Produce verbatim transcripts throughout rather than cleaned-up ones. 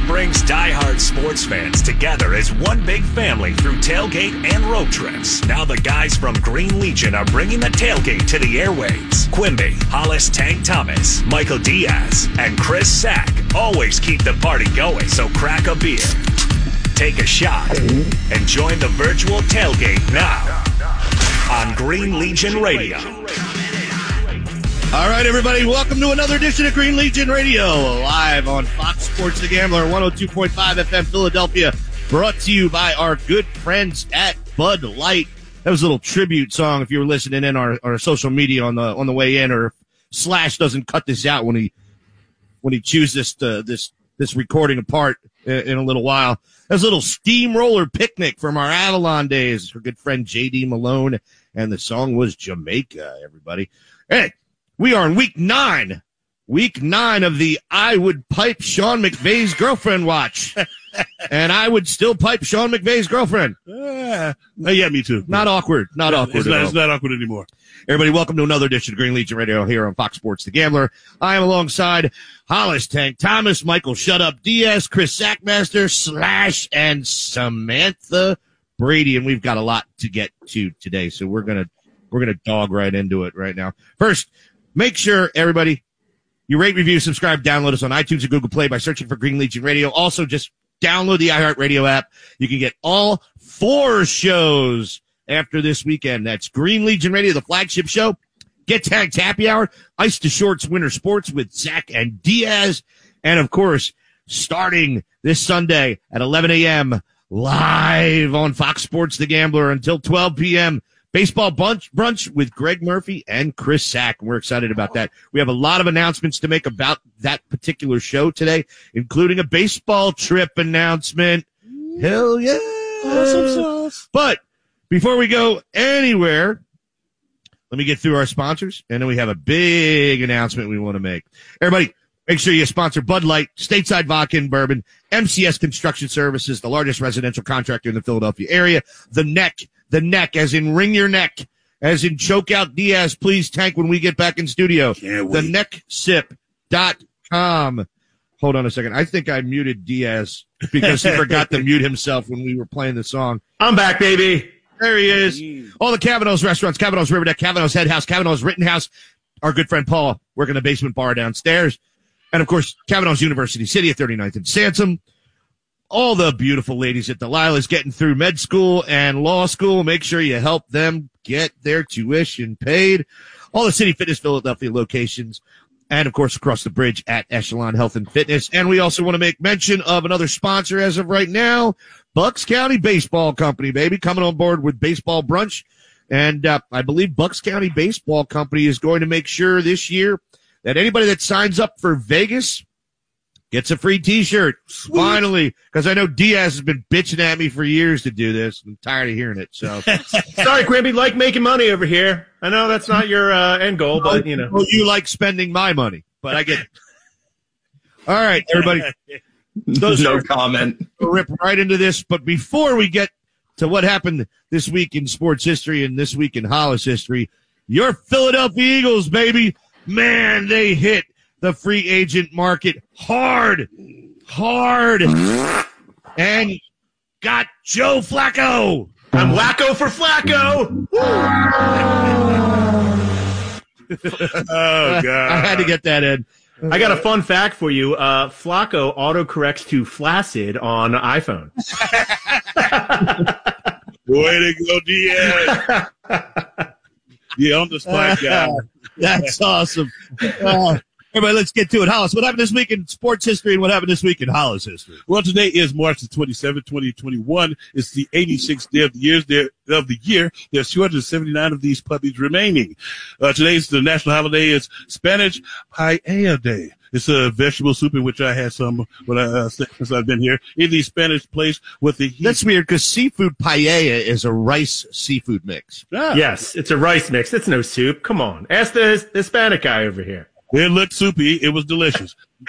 brings diehard sports fans together as one big family through tailgate and road trips. Now the guys from Green Legion are bringing the tailgate to the airwaves. Quimby, Hollis Tank Thomas, Michael Diaz, and Chris Sack always keep the party going, so crack a beer, take a shot, and join the virtual tailgate now on Green Legion Radio. All right, everybody, welcome to another edition of Green Legion Radio, live on Fox Sports The Gambler, one oh two point five F M Philadelphia, brought to you by our good friends at Bud Light. That was a little tribute song if you were listening in our, our social media on the on the way in, or if Slash doesn't cut this out when he when he chews this uh, this this recording apart in, in a little while. That was a little steamroller picnic from our Avalon days. Our good friend J D Malone, and the song was Jamaica, everybody. Hey, we are in week nine, week nine of the I Would Pipe Sean McVay's Girlfriend watch. And I would still pipe Sean McVay's girlfriend. Uh, yeah, me too. Not awkward. Not yeah, awkward. It's not, it's not awkward anymore. Everybody, welcome to another edition of Green Legion Radio here on Fox Sports The Gambler. I am alongside Hollis Tank Thomas, Michael Shut Up Diaz, Chris Sackmaster, Slash, and Samantha Brady. And we've got a lot to get to today, so we're gonna we're gonna dog right into it right now. First, make sure, everybody, you rate, review, subscribe, download us on iTunes and Google Play by searching for Green Legion Radio. Also, just download the iHeartRadio app. You can get all four shows after this weekend. That's Green Legion Radio, the flagship show, Get Tagged Happy Hour, Ice to Shorts Winter Sports with Zach and Diaz, and, of course, starting this Sunday at eleven a.m., live on Fox Sports The Gambler until twelve p.m., Baseball Brunch, brunch with Greg Murphy and Chris Sack. We're excited about that. We have a lot of announcements to make about that particular show today, including a baseball trip announcement. Hell yeah. Awesome sauce. But before we go anywhere, let me get through our sponsors, and then we have a big announcement we want to make. Everybody, make sure you sponsor Bud Light, Stateside Vodka and Bourbon, M C S Construction Services, the largest residential contractor in the Philadelphia area, The Neck, The Neck, as in wring your neck, as in choke out Diaz, please, Tank, when we get back in studio. The neck sip dot com. Hold on a second. I think I muted Diaz because he forgot to mute himself when we were playing the song. I'm back, baby. There he is. All the Cavanaugh's restaurants, Cavanaugh's River Deck, Cavanaugh's Head House, Cavanaugh's Rittenhouse. Our good friend Paul working the basement bar downstairs. And, of course, Cavanaugh's University City at thirty-ninth and Sansom. All the beautiful ladies at Delilah's getting through med school and law school. Make sure you help them get their tuition paid. All the City Fitness Philadelphia locations. And, of course, across the bridge at Echelon Health and Fitness. And we also want to make mention of another sponsor as of right now, Bucks County Baseball Company, baby, coming on board with Baseball Brunch. And uh, I believe Bucks County Baseball Company is going to make sure this year that anybody that signs up for Vegas gets a free T-shirt. Sweet. Finally, because I know Diaz has been bitching at me for years to do this. I'm tired of hearing it. So sorry, Quimby, like making money over here. I know that's not your uh, end goal, but you know. Well, you like spending my money, but I get it. All right, everybody. Those no comment. We'll rip right into this, but before we get to what happened this week in sports history and this week in Hollis history, your Philadelphia Eagles, baby, man, they hit the free agent market hard, hard, and got Joe Flacco. I'm wacko for Flacco. Oh, God. I had to get that in. I got a fun fact for you. Uh, Flacco autocorrects to flaccid on iPhone. Way to go, Diaz. Yeah, on the spot, guy. That's awesome. Uh, Everybody, let's get to it. Hollis, what happened this week in sports history and what happened this week in Hollis history? Well, today is March the twenty-seventh, twenty twenty-one. It's the eighty-sixth day of the year. There, of the year. There's two hundred seventy-nine of these puppies remaining. Uh, today's the national holiday is Spanish Paella Day. It's a vegetable soup in which I had some when I, uh, since I've been here. In the Spanish place with the heat. That's weird because seafood paella is a rice seafood mix. Ah. Yes, it's a rice mix. It's no soup. Come on. Ask the, the Hispanic guy over here. It looked soupy. It was delicious.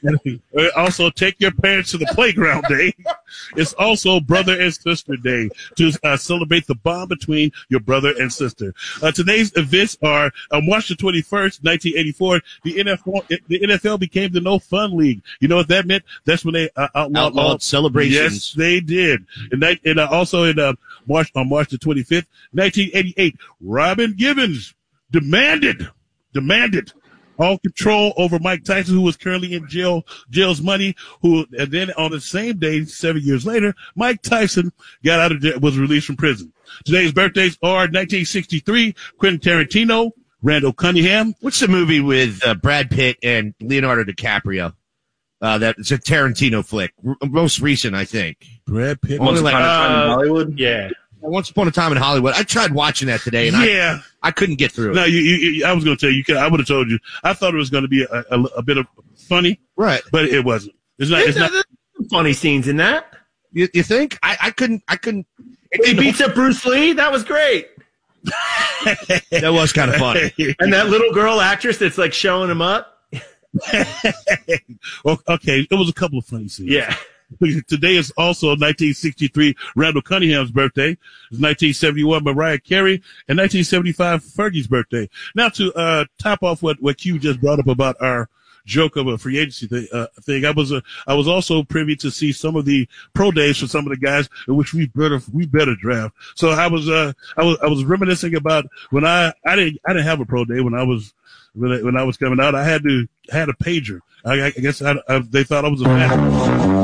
Also, take your parents to the playground day. It's also Brother and Sister Day to uh, celebrate the bond between your brother and sister. Uh, today's events are on March the twenty-first, nineteen eighty-four. The N F L, the N F L became the No Fun League. You know what that meant? That's when they uh, outlawed, outlawed celebrations. Yes, they did. And, that, and uh, also in uh, March on March the twenty-fifth, nineteen eighty-eight, Robin Givens demanded demanded. all control over Mike Tyson, who was currently in jail, jail's money, who, and then on the same day, seven years later, Mike Tyson got out of jail, was released from prison. Today's birthdays are nineteen sixty-three, Quentin Tarantino, Randall Cunningham. What's the movie with uh, Brad Pitt and Leonardo DiCaprio? Uh, that it's a Tarantino flick, R- most recent, I think. Brad Pitt. Only like, Upon a Time in uh, Hollywood? Yeah. Once Upon a Time in Hollywood. I tried watching that today, and yeah. I, I couldn't get through it. No, you, you, I was going to tell you, you could, I would have told you. I thought it was going to be a, a, a bit of funny, Right. but it wasn't. It's not. It's not. There's some funny scenes in that. You, you think? I, I couldn't. I couldn't. It He didn't- beats up Bruce Lee. That was great. that was kind of funny. And that little girl actress that's like showing him up. Well, okay, it was a couple of funny scenes. Yeah. Today is also nineteen sixty-three, Randall Cunningham's birthday. It's nineteen seventy-one, Mariah Carey, and nineteen seventy-five, Fergie's birthday. Now to uh, top off what, what Q just brought up about our joke of a free agency thing, uh, thing. I was uh, I was also privy to see some of the pro days for some of the guys in which we better we better draft. So I was uh I was I was reminiscing about when I I didn't I didn't have a pro day when I was when I, when I was coming out. I had to I had a pager. I, I guess I, I, they thought I was a fat.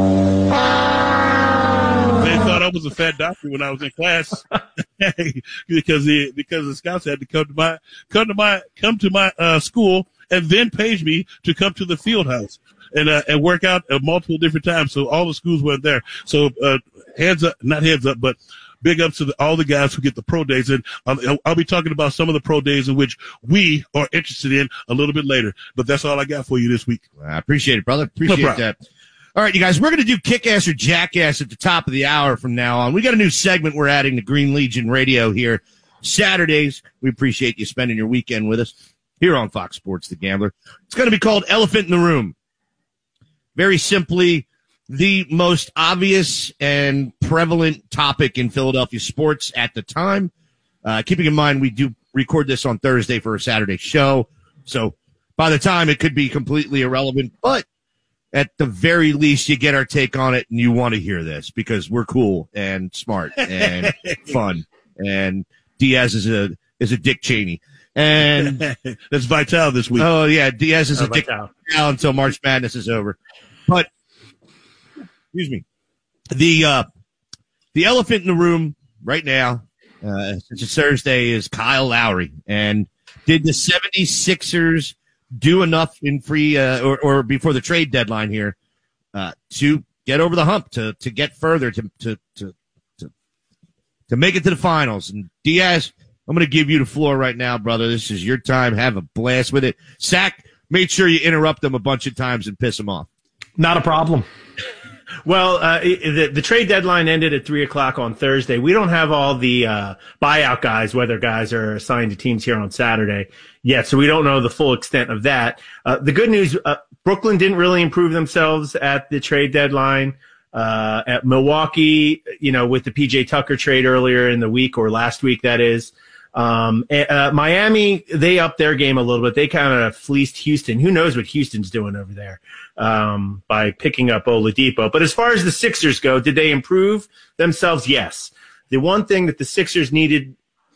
They thought I was a fat doctor when I was in class because the because the scouts had to come to my come to my come to my uh, school and then page me to come to the field house and uh, and work out uh, multiple different times. So all the schools weren't there. So uh, heads up, not heads up, but big ups to the, all the guys who get the pro days. And I'll, I'll be talking about some of the pro days in which we are interested in a little bit later. But that's all I got for you this week. I appreciate it, brother. Appreciate No problem. that. All right, you guys, we're going to do Kick-Ass or Jackass at the top of the hour from now on. We got a new segment we're adding to Green Legion Radio here Saturdays. We appreciate you spending your weekend with us here on Fox Sports The Gambler. It's going to be called Elephant in the Room. Very simply, the most obvious and prevalent topic in Philadelphia sports at the time. Uh, keeping in mind, we do record this on Thursday for a Saturday show. So by the time, it could be completely irrelevant, but at the very least, you get our take on it, and you want to hear this because we're cool and smart and fun. And Diaz is a is a Dick Cheney, and that's Vital this week. Oh yeah, Diaz is Oh, a Dick Vital. now until March Madness is over. But excuse me, the uh, the elephant in the room right now, uh, since it's Thursday, is Kyle Lowry. And did the seventy-sixers do enough in free uh, or, or before the trade deadline here uh, to get over the hump, to to get further, to to to to, to make it to the finals? And Diaz, I'm going to give you the floor right now, brother. This is your time. Have a blast with it. Sack, make sure you interrupt them a bunch of times and piss them off. Not a problem. Well, uh, the, the trade deadline ended at three o'clock on Thursday. We don't have all the uh, buyout guys, whether guys are assigned to teams here on Saturday yet, so we don't know the full extent of that. Uh, the good news, uh, Brooklyn didn't really improve themselves at the trade deadline. Uh, at Milwaukee, you know, with the P J Tucker trade earlier in the week, or last week, that is. Um, uh, Miami, they upped their game a little bit. They kind of fleeced Houston. Who knows what Houston's doing over there, um, by picking up Oladipo. But as far as the Sixers go, did they improve themselves? Yes. The one thing that the Sixers needed,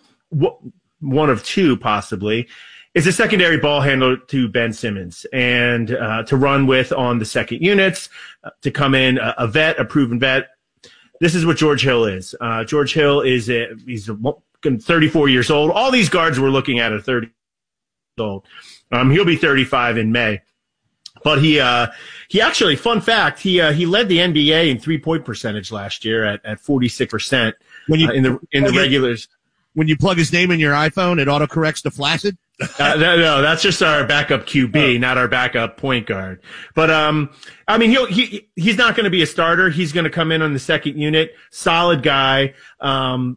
one of two possibly, is a secondary ball handler to Ben Simmons and, uh, to run with on the second units, uh, to come in a, a vet, a proven vet. This is what George Hill is. Uh, George Hill is a, he's a, thirty-four years old. All these guards we're looking at are thirty years old. Um, he'll be thirty-five in May. But he, uh, he actually, fun fact, he, uh, he led the N B A in three-point percentage last year at, at forty-six percent When you uh, in the, in the plug it- regulars. When you plug his name in your iPhone, it autocorrects to Flaccid? uh, no, no, that's just our backup Q B, oh. not our backup point guard. But um, I mean, he'll he he's not going to be a starter. He's going to come in on the second unit. Solid guy. Um,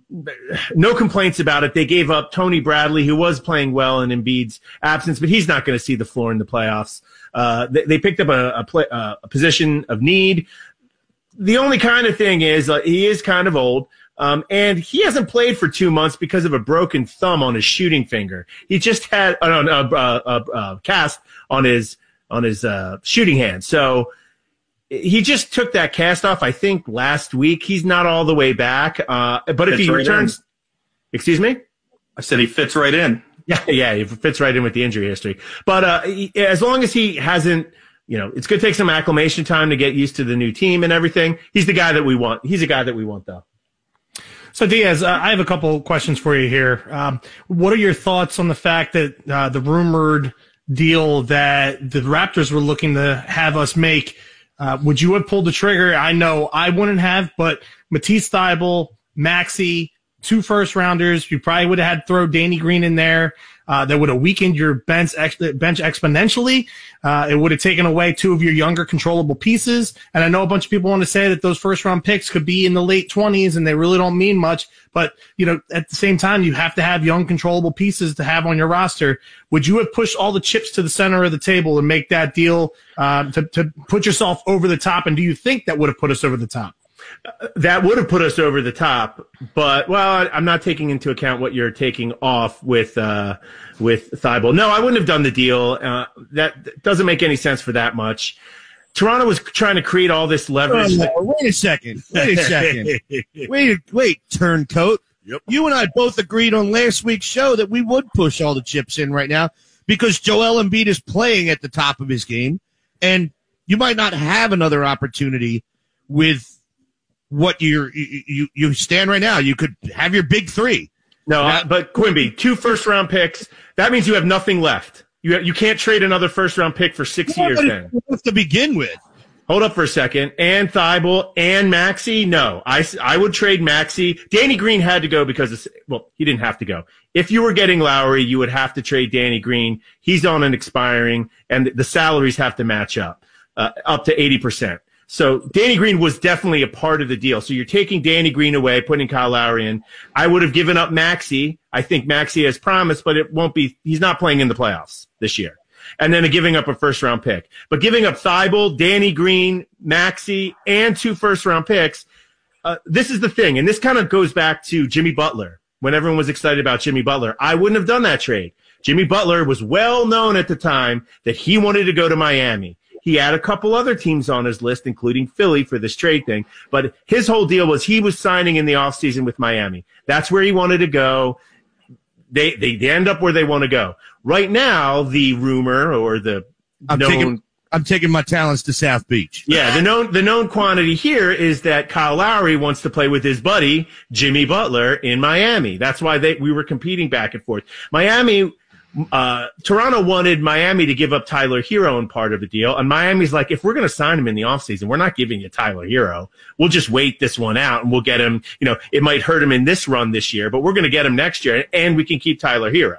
no complaints about it. They gave up Tony Bradley, who was playing well in Embiid's absence, but he's not going to see the floor in the playoffs. Uh, they, they picked up a a, play, uh, a position of need. The only kind of thing is uh, he is kind of old. Um, and he hasn't played for two months because of a broken thumb on his shooting finger. He just had a uh, uh, uh, uh, cast on his on his uh, shooting hand. So he just took that cast off, I think, last week. He's not all the way back. Uh, but if he right returns, in. excuse me, I said he fits right in. Yeah, yeah, he fits right in with the injury history. But uh, he, as long as he hasn't, you know, it's going to take some acclimation time to get used to the new team and everything. He's the guy that we want. He's a guy that we want, though. So, Diaz, uh, I have a couple questions for you here. Um, what are your thoughts on the fact that uh, the rumored deal that the Raptors were looking to have us make, uh, would you have pulled the trigger? I know I wouldn't have, but Matisse Thybulle, Maxey, two first-rounders, you probably would have had to throw Danny Green in there. Uh, that would have weakened your bench, ex- bench exponentially. Uh, it would have taken away two of your younger controllable pieces. And I know a bunch of people want to say that those first round picks could be in the late twenties and they really don't mean much. But, you know, at the same time, you have to have young controllable pieces to have on your roster. Would you have pushed all the chips to the center of the table and make that deal, uh, to, to put yourself over the top? And do you think that would have put us over the top? That would have put us over the top, but well, I'm not taking into account what you're taking off with uh, with Thybulle. No, I wouldn't have done the deal. Uh, that doesn't make any sense for that much. Toronto was trying to create all this leverage. Oh, no, wait a second. Wait a second. wait, wait, turncoat. Yep. You and I both agreed on last week's show that we would push all the chips in right now because Joel Embiid is playing at the top of his game, and you might not have another opportunity with what you're, you, you stand right now. You could have your big three. No, now, but Quimby, two first round picks. That means you have nothing left. You you can't trade another first round pick for six years then. To begin with. Hold up for a second. And Thybulle and Maxey. No, I, I would trade Maxey. Danny Green had to go because, of, well, he didn't have to go. If you were getting Lowry, you would have to trade Danny Green. He's on an expiring and the salaries have to match up, uh, up to eighty percent. So Danny Green was definitely a part of the deal. So you're taking Danny Green away, putting Kyle Lowry in. I would have given up Maxey. I think Maxey has promised, but it won't be, he's not playing in the playoffs this year. And then giving up a first round pick. But giving up Thybulle, Danny Green, Maxey, and two first round picks. Uh, this is the thing. And this kind of goes back to Jimmy Butler when everyone was excited about Jimmy Butler. I wouldn't have done that trade. Jimmy Butler was well known at the time that he wanted to go to Miami. He had a couple other teams on his list, including Philly for this trade thing. But his whole deal was he was signing in the offseason with Miami. That's where he wanted to go. They, they they end up where they want to go. Right now, the rumor or the I'm known taking, I'm taking my talents to South Beach. Yeah, the known the known quantity here is that Kyle Lowry wants to play with his buddy Jimmy Butler in Miami. That's why they we were competing back and forth. Miami. Uh, Toronto wanted Miami to give up Tyler Hero in part of the deal. And Miami's like, if we're going to sign him in the offseason, we're not giving you Tyler Hero. We'll just wait this one out and we'll get him, you know, it might hurt him in this run this year, but we're going to get him next year and we can keep Tyler Hero.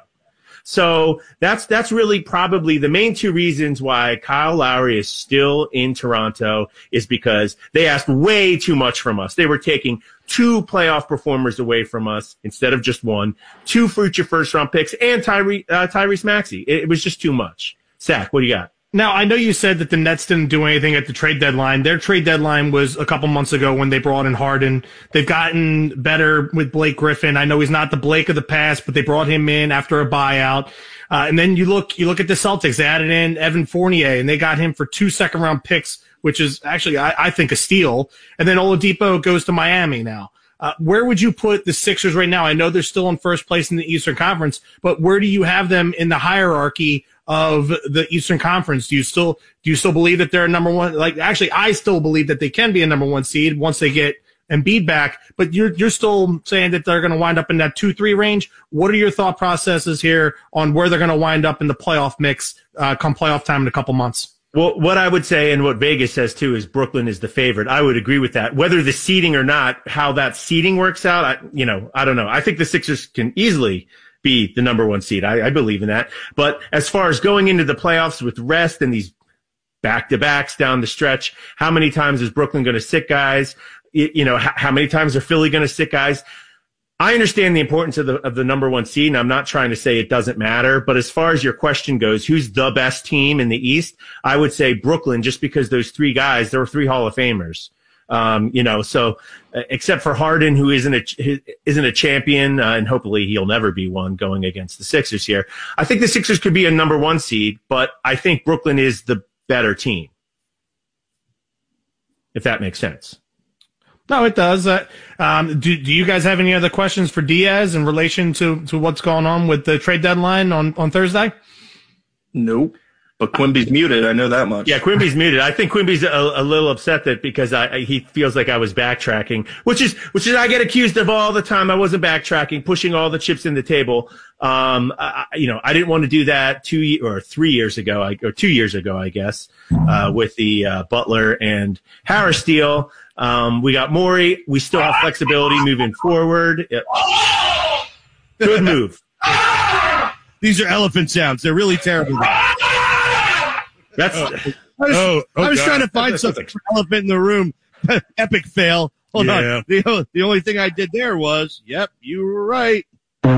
So that's, that's really probably the main two reasons why Kyle Lowry is still in Toronto is because they asked way too much from us. They were taking two playoff performers away from us instead of just one, two future first round picks and Tyree, uh, Tyrese Maxey. It, it was just too much. Zach, what do you got? Now, I know you said that the Nets didn't do anything at the trade deadline. Their trade deadline was a couple months ago when they brought in Harden. They've gotten better with Blake Griffin. I know he's not the Blake of the past, but they brought him in after a buyout. Uh, and then you look, you look at the Celtics. They added in Evan Fournier, and they got him for two second round picks, which is actually, I, I think, a steal. And then Oladipo goes to Miami now. Uh, where would you put the Sixers right now? I know they're still in first place in the Eastern Conference, but where do you have them in the hierarchy of the Eastern Conference? Do you still do you still believe that they're a number one? Like, actually, I still believe that they can be a number one seed once they get Embiid back. But you're you're still saying that they're going to wind up in that two three range. What are your thought processes here on where they're going to wind up in the playoff mix uh, come playoff time in a couple months? Well, what I would say, and what Vegas says too, is Brooklyn is the favorite. I would agree with that. Whether the seeding or not, how that seeding works out, I, you know, I don't know. I think the Sixers can easily be the number one seed. I, I believe in that. But as far as going into the playoffs with rest and these back-to-backs down the stretch, how many times is Brooklyn going to sit guys? You, you know, how, how many times are Philly going to sit guys? I understand the importance of the of the number one seed, and I'm not trying to say it doesn't matter. But as far as your question goes, who's the best team in the East? I would say Brooklyn, just because those three guys, there were three Hall of Famers. Um, you know, so uh, except for Harden, who isn't a isn't a champion, uh, and hopefully he'll never be one going against the Sixers here. I think the Sixers could be a number one seed, but I think Brooklyn is the better team, if that makes sense. No, it does. Uh, um, do do you guys have any other questions for Diaz in relation to, to what's going on with the trade deadline on, on Thursday? Nope. But Quimby's muted. I know that much. Yeah, Quimby's muted. I think Quimby's a, a little upset that because I, I he feels like I was backtracking, which is which is I get accused of all the time. I wasn't backtracking, pushing all the chips in the table. Um, I, you know, I didn't want to do that two or three years ago, I, or two years ago, I guess, uh, with the uh, Butler and Harris deal. Um, we got Morey. We still have flexibility moving forward. Good move. These are elephant sounds. They're really terrible. That's. Oh, I was, oh, oh I was God. trying to find something for elephant in the room. Epic fail. Hold Yeah. on. The, the only thing I did there was, yep, you were right.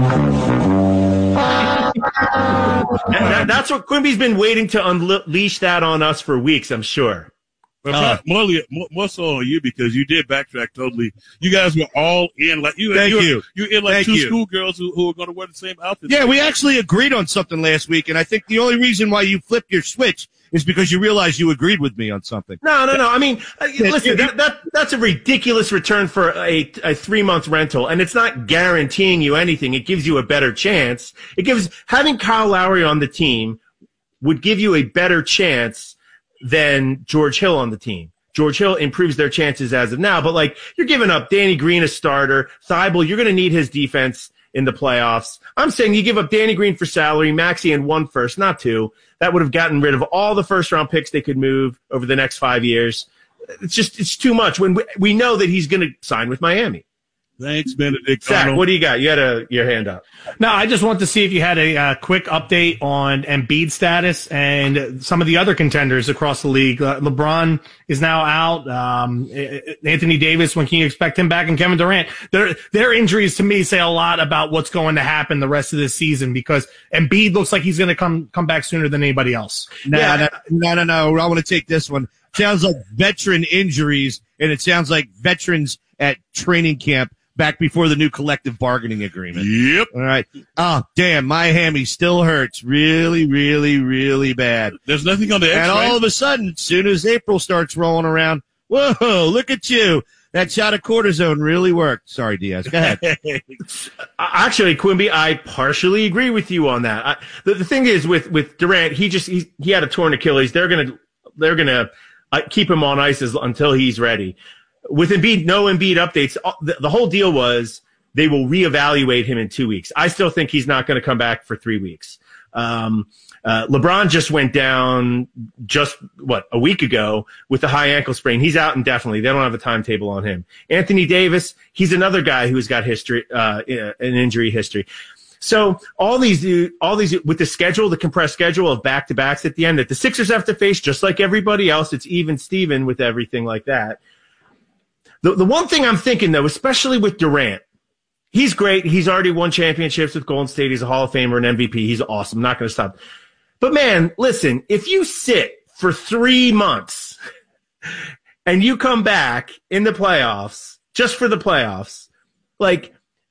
And that, that's what Quimby's been waiting to unleash that on us for weeks, I'm sure. But Uh, more, more, more so on you because you did backtrack totally. You guys were all in like you. Thank you. you. Were, you were in like Thank two you. schoolgirls who, who were going to wear the same outfit. Yeah, we actually agreed on something last week, and I think the only reason why you flipped your switch is because you realized you agreed with me on something. No, no, no. I mean, uh, listen, that, that that's a ridiculous return for a, a three-month rental, and it's not guaranteeing you anything. It gives you a better chance. It gives having Kyle Lowry on the team would give you a better chance than George Hill on the team. George Hill improves their chances as of now, but like you're giving up Danny Green a starter, Thibault, you're going to need his defense in the playoffs. I'm saying you give up Danny Green for salary, Maxey and one first, not two. That would have gotten rid of all the first round picks they could move over the next five years. It's just, it's too much when we, we know that he's going to sign with Miami. Thanks, Benedict. Zach, Arnold. what do you got? You had a, your hand up. No, I just want to see if you had a uh, quick update on Embiid status and some of the other contenders across the league. Uh, LeBron is now out. Um, Anthony Davis, when can you expect him back? And Kevin Durant. Their their injuries to me say a lot about what's going to happen the rest of this season because Embiid looks like he's going to come come back sooner than anybody else. No, Yeah. no, no, no, no. I want to take this one. Sounds like veteran injuries, and it sounds like veterans at training camp back before the new collective bargaining agreement. Yep. All right. Oh, damn, my hammy still hurts really, really, really bad. There's nothing on the And X-ray. all of a sudden, as soon as April starts rolling around, whoa, look at you. That shot of cortisone really worked. Sorry, Diaz. Go ahead. Actually, Quimby, I partially agree with you on that. I, the, the thing is with, with Durant, he just, he, he had a torn Achilles. They're going to, they're going to uh, keep him on ice as, until he's ready. With Embiid, no Embiid updates. The, the whole deal was they will reevaluate him in two weeks. I still think he's not going to come back for three weeks. Um, uh, LeBron just went down just what a week ago with a high ankle sprain. He's out indefinitely. They don't have a timetable on him. Anthony Davis, he's another guy who's got history, uh, an injury history. So all these, all these with the schedule, the compressed schedule of back to backs at the end that the Sixers have to face, just like everybody else. It's even Steven with everything like that. The, the one thing I'm thinking, though, especially with Durant, he's great. He's already won championships with Golden State. He's a Hall of Famer and M V P. He's awesome. Not going to stop. But, man, listen, if you sit for three months and you come back in the playoffs, just for the playoffs, like,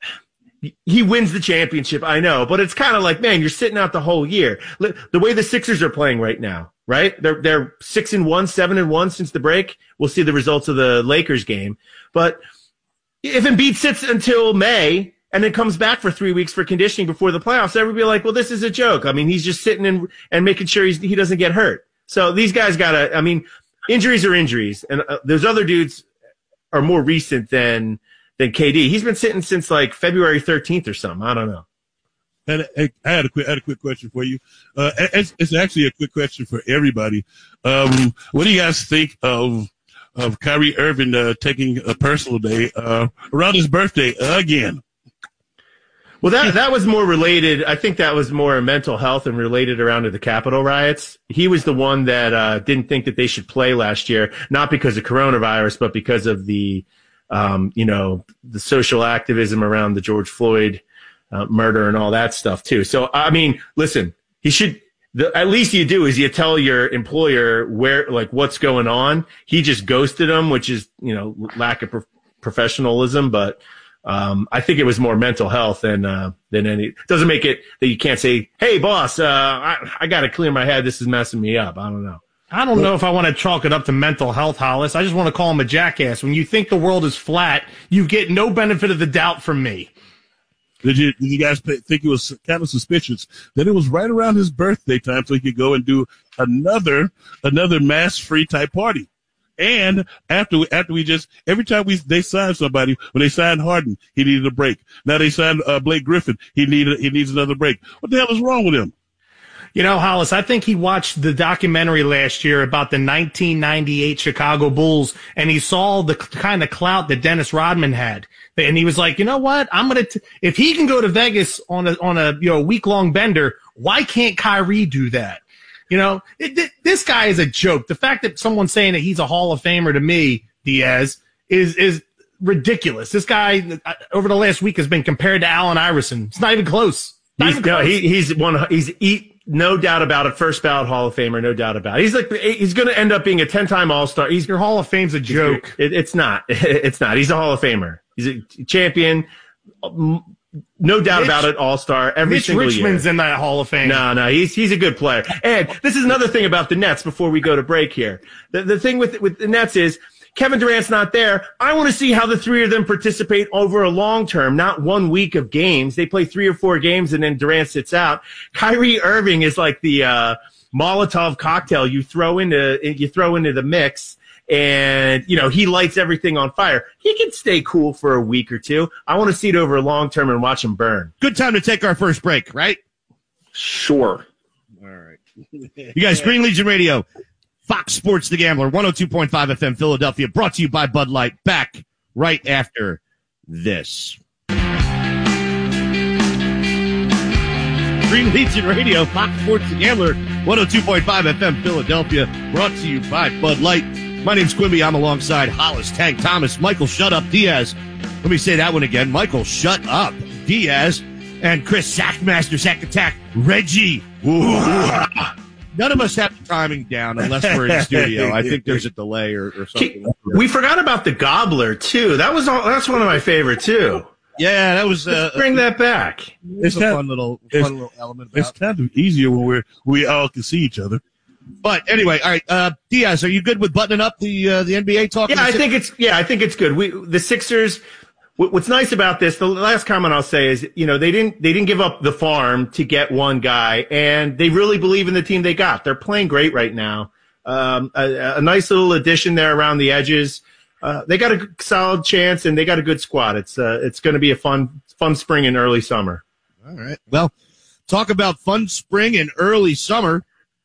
he wins the championship, I know. But it's kind of like, man, you're sitting out the whole year. The way the Sixers are playing right now. Right? They're, they're six and one, seven and one since the break. We'll see the results of the Lakers game. But if Embiid sits until May and then comes back for three weeks for conditioning before the playoffs, everybody will be like, well, this is a joke. I mean, he's just sitting and, and making sure he's, he doesn't get hurt. So these guys gotta, I mean, injuries are injuries. And uh, those other dudes are more recent than, than K D. He's been sitting since like February thirteenth or something. I don't know. And I had a quick, I had a quick question for you. Uh, it's, it's actually a quick question for everybody. Um, what do you guys think of, of Kyrie Irving, uh, taking a personal day, uh, around his birthday again? Well, that that was more related. I think that was more mental health and related around to the Capitol riots. He was the one that uh, didn't think that they should play last year, not because of coronavirus, but because of the, um, you know, the social activism around the George Floyd uh, murder and all that stuff too. So, I mean, listen, he should. The, at least you do is you tell your employer where, like, what's going on. He just ghosted him, which is, you know, lack of pro- professionalism. But um, I think it was more mental health than uh, than any. It doesn't make it that you can't say, "Hey, boss, uh, I, I got to clear my head. This is messing me up." I don't know. I don't know if I want to chalk it up to mental health, Hollis. I just want to call him a jackass. When you think the world is flat, you get no benefit of the doubt from me. Did you, did you guys think it was kind of suspicious that it was right around his birthday time so he could go and do another another mass-free type party? And after we, after we just, every time we they signed somebody, when they signed Harden, he needed a break. Now they signed uh, Blake Griffin, he needed he needs another break. What the hell is wrong with him? You know, Hollis, I think he watched the documentary last year about the nineteen ninety-eight Chicago Bulls, and he saw the kind of clout that Dennis Rodman had. And he was like, you know what? I'm going to, if he can go to Vegas on a, on a, you know, week long bender, why can't Kyrie do that? You know, it, it, this guy is a joke. The fact that someone's saying that he's a Hall of Famer to me, Diaz, is, is ridiculous. This guy over the last week has been compared to Allen Iverson. It's not even close. Not He's, even no, close. he, he's one, he's eat, no doubt about it. First ballot Hall of Famer, no doubt about it. He's like, he's going to end up being a ten time All-Star. He's, Your Hall of Fame's a joke. It, it's not, it's not. He's a Hall of Famer. He's a champion. No doubt Mitch, about it, all-star every Mitch single Richmond's year. in that Hall of Fame. No, no, he's he's a good player. And this is another thing about the Nets before we go to break here. The the thing with with the Nets is Kevin Durant's not there. I want to see how the three of them participate over a long term, not one week of games. They play three or four games and then Durant sits out. Kyrie Irving is like the uh, Molotov cocktail you throw into you throw into the mix. And, you know, he lights everything on fire. He can stay cool for a week or two. I want to see it over a long term and watch him burn. Good time to take our first break, right? Sure. All right. You guys, Green Legion Radio, Fox Sports The Gambler, one oh two point five F M Philadelphia, brought to you by Bud Light. Back right after this. Green Legion Radio, Fox Sports The Gambler, one oh two point five F M Philadelphia, brought to you by Bud Light. My name's Quimby. I'm alongside Hollis, Tank Thomas, Michael Shut Up Diaz. Let me say that one again. Michael Shut Up Diaz and Chris Sackmaster Sack Attack Reggie. None of us have the timing down unless we're in studio. I think there's a delay or, or something. We forgot about the Gobbler too. That was all, that's one of my favorite too. Yeah, that was. Uh, Let's bring that back. It's a fun little, fun little element. About It's kind of easier when we're we all can see each other. But anyway, all right, uh, Diaz, are you good with buttoning up the uh, the N B A talk? Yeah, I think it's yeah, I think it's good. We the Sixers. What's nice about this, the last comment I'll say is, you know, they didn't they didn't give up the farm to get one guy, and they really believe in the team they got. They're playing great right now. Um, a, a nice little addition there around the edges. Uh, they got a solid chance, and they got a good squad. It's uh, it's going to be a fun fun spring and early summer. All right. Well, talk about fun spring and early summer.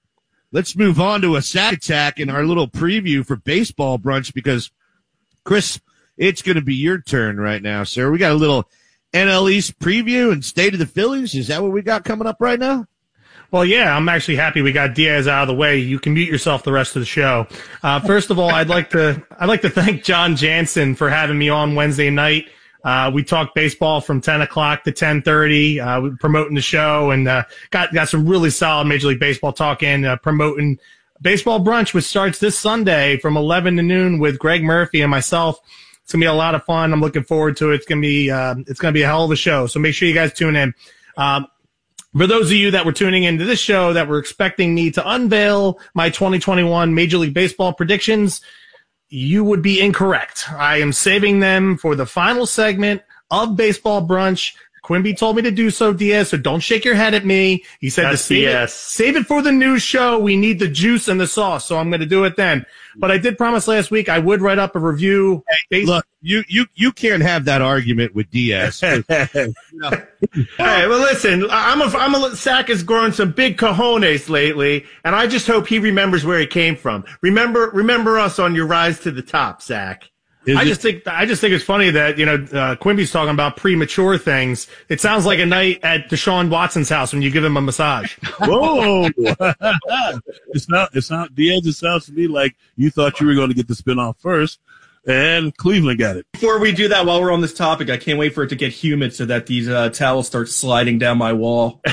Let's move on to a sack attack in our little preview for baseball brunch because, Chris, it's going to be your turn right now, sir. We got a little N L East preview and state of the Phillies. Is that what we got coming up right now? Well, yeah, I'm actually happy we got Diaz out of the way. You can mute yourself the rest of the show. Uh, first of all, I'd like to I'd like to thank John Jansen for having me on Wednesday night. Uh, we talked baseball from ten o'clock to ten thirty, uh, promoting the show and, uh, got, got some really solid Major League Baseball talk in, uh, promoting baseball brunch, which starts this Sunday from eleven to noon with Greg Murphy and myself. It's gonna be a lot of fun. I'm looking forward to it. It's gonna be, uh, it's gonna be a hell of a show. So make sure you guys tune in. Um, For those of you that were tuning into this show that were expecting me to unveil my twenty twenty-one Major League Baseball predictions, you would be incorrect. I am saving them for the final segment of Baseball Brunch. Quimby told me to do so, Diaz, so don't shake your head at me. He said That's to save it, save it for the news show. We need the juice and the sauce, so I'm going to do it then. But I did promise last week I would write up a review. Hey, look, you, you, you can't have that argument with Diaz. You know. Hey, well, listen, I'm a, I'm a, Sack has grown some big cojones lately, and I just hope he remembers where he came from. Remember, remember us on your rise to the top, Sack. Is I it- just think I just think it's funny that you know uh, Quimby's talking about premature things. It sounds like a night at Deshaun Watson's house when you give him a massage. Whoa! It's not. It's not. Diaz. It sounds to me like you thought you were going to get the spinoff first, and Cleveland got it. Before we do that, while we're on this topic, I can't wait for it to get humid so that these uh, towels start sliding down my wall.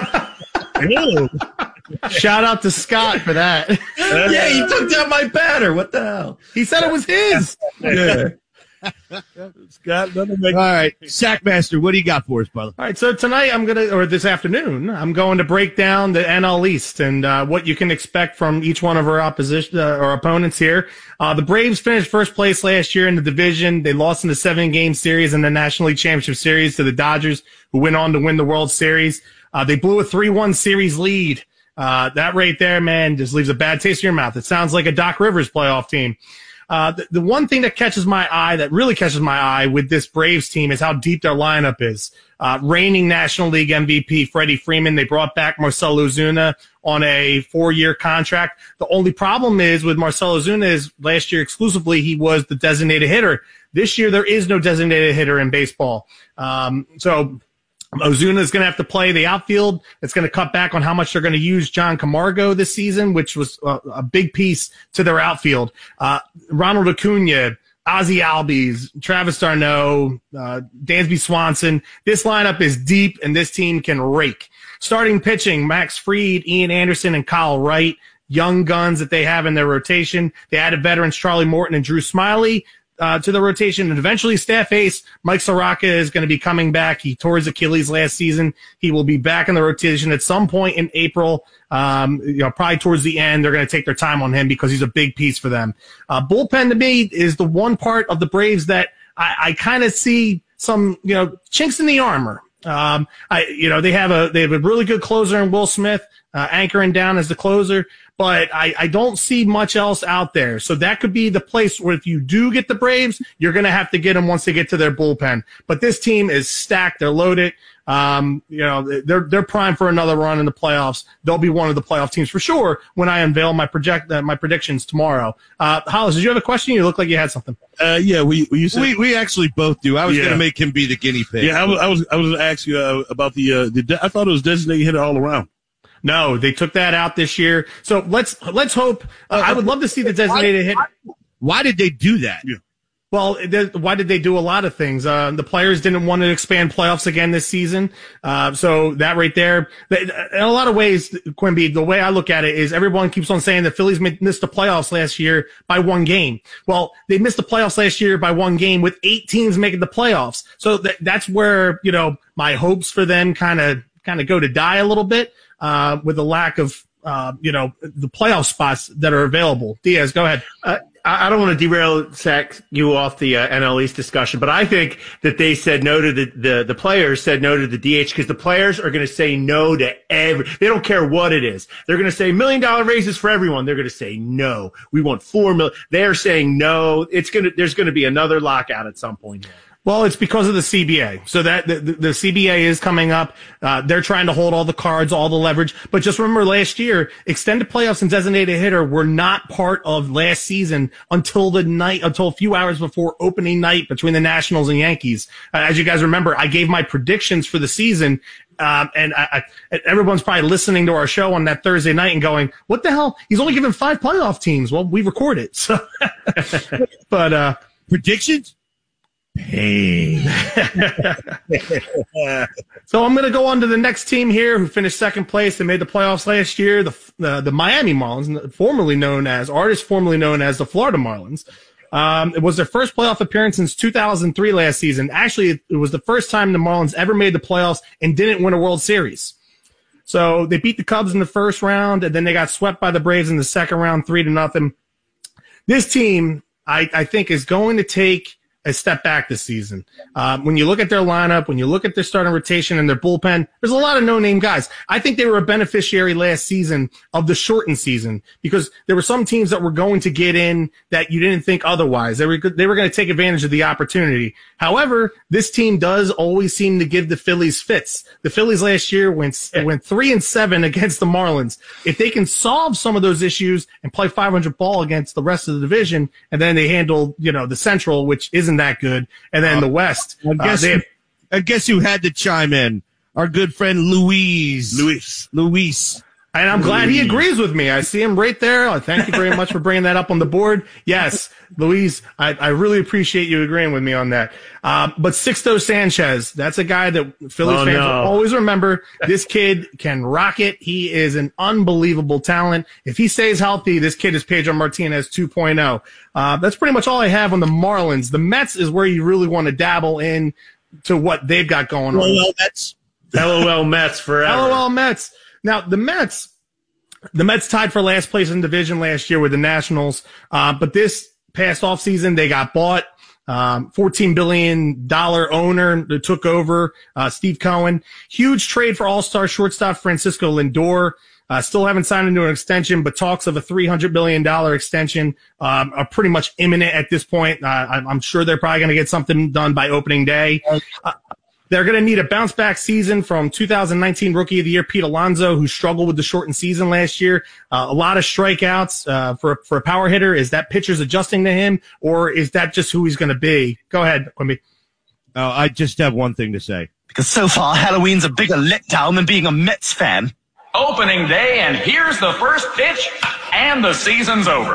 Ew. Shout out to Scott for that. Yeah, you took down my batter. What the hell? He said it was his. Yeah. Scott, nothing make All right, Sackmaster, what do you got for us, brother? All right, so tonight I'm gonna, or this afternoon, I'm going to break down the N L East and uh, what you can expect from each one of our opposition uh, or opponents here. Uh, the Braves finished first place last year in the division. They lost in the seven-game series in the National League Championship Series to the Dodgers, who went on to win the World Series. Uh, they blew a three one series lead. Uh, that right there, man, just leaves a bad taste in your mouth. It sounds like a Doc Rivers playoff team. Uh, the, the one thing that catches my eye, that really catches my eye with this Braves team is how deep their lineup is. Uh, reigning National League M V P Freddie Freeman, they brought back Marcell Ozuna on a four-year contract. The only problem is with Marcell Ozuna is last year exclusively he was the designated hitter. This year there is no designated hitter in baseball. Um, so Ozuna is going to have to play the outfield. It's going to cut back on how much they're going to use John Camargo this season, which was a, a big piece to their outfield. Uh, Ronald Acuna, Ozzie Albies, Travis d'Arnaud, uh, Dansby Swanson. This lineup is deep, and this team can rake. Starting pitching, Max Fried, Ian Anderson, and Kyle Wright. Young guns that they have in their rotation. They added veterans Charlie Morton and Drew Smyly Uh, to the rotation, and eventually staff ace Mike Soroka is going to be coming back. He tore his Achilles last season. He will be back in the rotation at some point in April. Um, you know, probably towards the end, they're going to take their time on him because he's a big piece for them. Uh, bullpen to me is the one part of the Braves that I, I kind of see some, you know, chinks in the armor. Um, I, you know, they have a they have a really good closer in Will Smith, uh, anchoring down as the closer. But I, I don't see much else out there. So that could be the place where if you do get the Braves, you're going to have to get them once they get to their bullpen. But this team is stacked. They're loaded. Um, you know, they're, they're primed for another run in the playoffs. They'll be one of the playoff teams for sure when I unveil my project, uh, my predictions tomorrow. Uh, Hollis, did you have a question? You look like you had something. Uh, yeah, we, we, you said, We we actually both do. I was Yeah. going to make him be the guinea pig. yeah, I was, I was, I was going to ask you uh, about the, uh, the, de- I thought it was designated hitter all around. No, they took that out this year. So let's, let's hope, uh, I would love to see the designated hit. Why did they do that? Yeah. Well, there- why did they do a lot of things? Uh, the players didn't want to expand playoffs again this season. Uh, so that right there, in a lot of ways, Quimby, the way I look at it is everyone keeps on saying the Phillies missed the playoffs last year by one game. Well, they missed the playoffs last year by one game with eight teams making the playoffs. So that, that's where, you know, my hopes for them kind of, kind of go to die a little bit, uh, with the lack of, uh, you know, the playoff spots that are available. Diaz, go ahead. Uh, I I don't want to derail Zach, you off the uh, N L East discussion, but I think that they said no to the, the, the players said no to the D H because the players are going to say no to every, they don't care what it is. They're going to say million dollar raises for everyone. They're going to say no. We want four million. They're saying no. It's going to, there's going to be another lockout at some point here. Well, it's because of the C B A. So that the, the C B A is coming up. Uh, they're trying to hold all the cards, all the leverage. But just remember last year, extended playoffs and designated hitter were not part of last season until the night, until a few hours before opening night between the Nationals and Yankees. Uh, as you guys remember, I gave my predictions for the season. Um, and I, I, everyone's probably listening to our show on that Thursday night and going, what the hell? He's only given five playoff teams. Well, we record it. So, but, uh, Predictions? Pain. So I'm going to go on to the next team here who finished second place. They made the playoffs last year. The uh, the Miami Marlins, formerly known as, artists formerly known as the Florida Marlins. Um, it was their first playoff appearance since two thousand three last season. Actually, it, it was the first time the Marlins ever made the playoffs and didn't win a World Series. So they beat the Cubs in the first round, and then they got swept by the Braves in the second round, three to nothing. This team, I, I think, is going to take a step back this season. Um, when you look at their lineup, when you look at their starting rotation and their bullpen, there's a lot of no-name guys. I think they were a beneficiary last season of the shortened season because there were some teams that were going to get in that you didn't think otherwise. They were they were going to take advantage of the opportunity. However, this team does always seem to give the Phillies fits. The Phillies last year went went three and seven against the Marlins. If they can solve some of those issues and play five hundred ball against the rest of the division, and then they handle you know the Central, which isn't that good, and then uh, the West. I guess, uh, have, I guess you had to chime in. Our good friend Luis. Luis. Luis. And I'm glad he agrees with me. I see him right there. I thank you very much for bringing that up on the board. Yes, Luis, I, I really appreciate you agreeing with me on that. Um, but Sixto Sanchez, that's a guy that Phillies oh, fans no. will always remember. This kid can rock it. He is an unbelievable talent. If he stays healthy, this kid is Pedro Martinez two point oh. Uh, that's pretty much all I have on the Marlins. The Mets is where you really want to dabble in to what they've got going on. LOL Mets. LOL Mets forever. LOL Mets. Now, the Mets, the Mets tied for last place in division last year with the Nationals. Uh, but this past offseason, they got bought. Um, fourteen billion dollars owner that took over, uh, Steve Cohen. Huge trade for all-star shortstop Francisco Lindor. Uh, still haven't signed into an extension, but talks of a three hundred million dollars extension, um, are pretty much imminent at this point. Uh, I'm, I'm sure they're probably going to get something done by opening day. Uh, They're going to need a bounce-back season from two thousand nineteen Rookie of the Year, Pete Alonso, who struggled with the shortened season last year. Uh, a lot of strikeouts uh, for, for a power hitter. Is that pitchers adjusting to him, or is that just who he's going to be? Go ahead, Quimby. Oh, I just have one thing to say. Because so far, Halloween's a bigger letdown than being a Mets fan. Opening day, and here's the first pitch, and the season's over.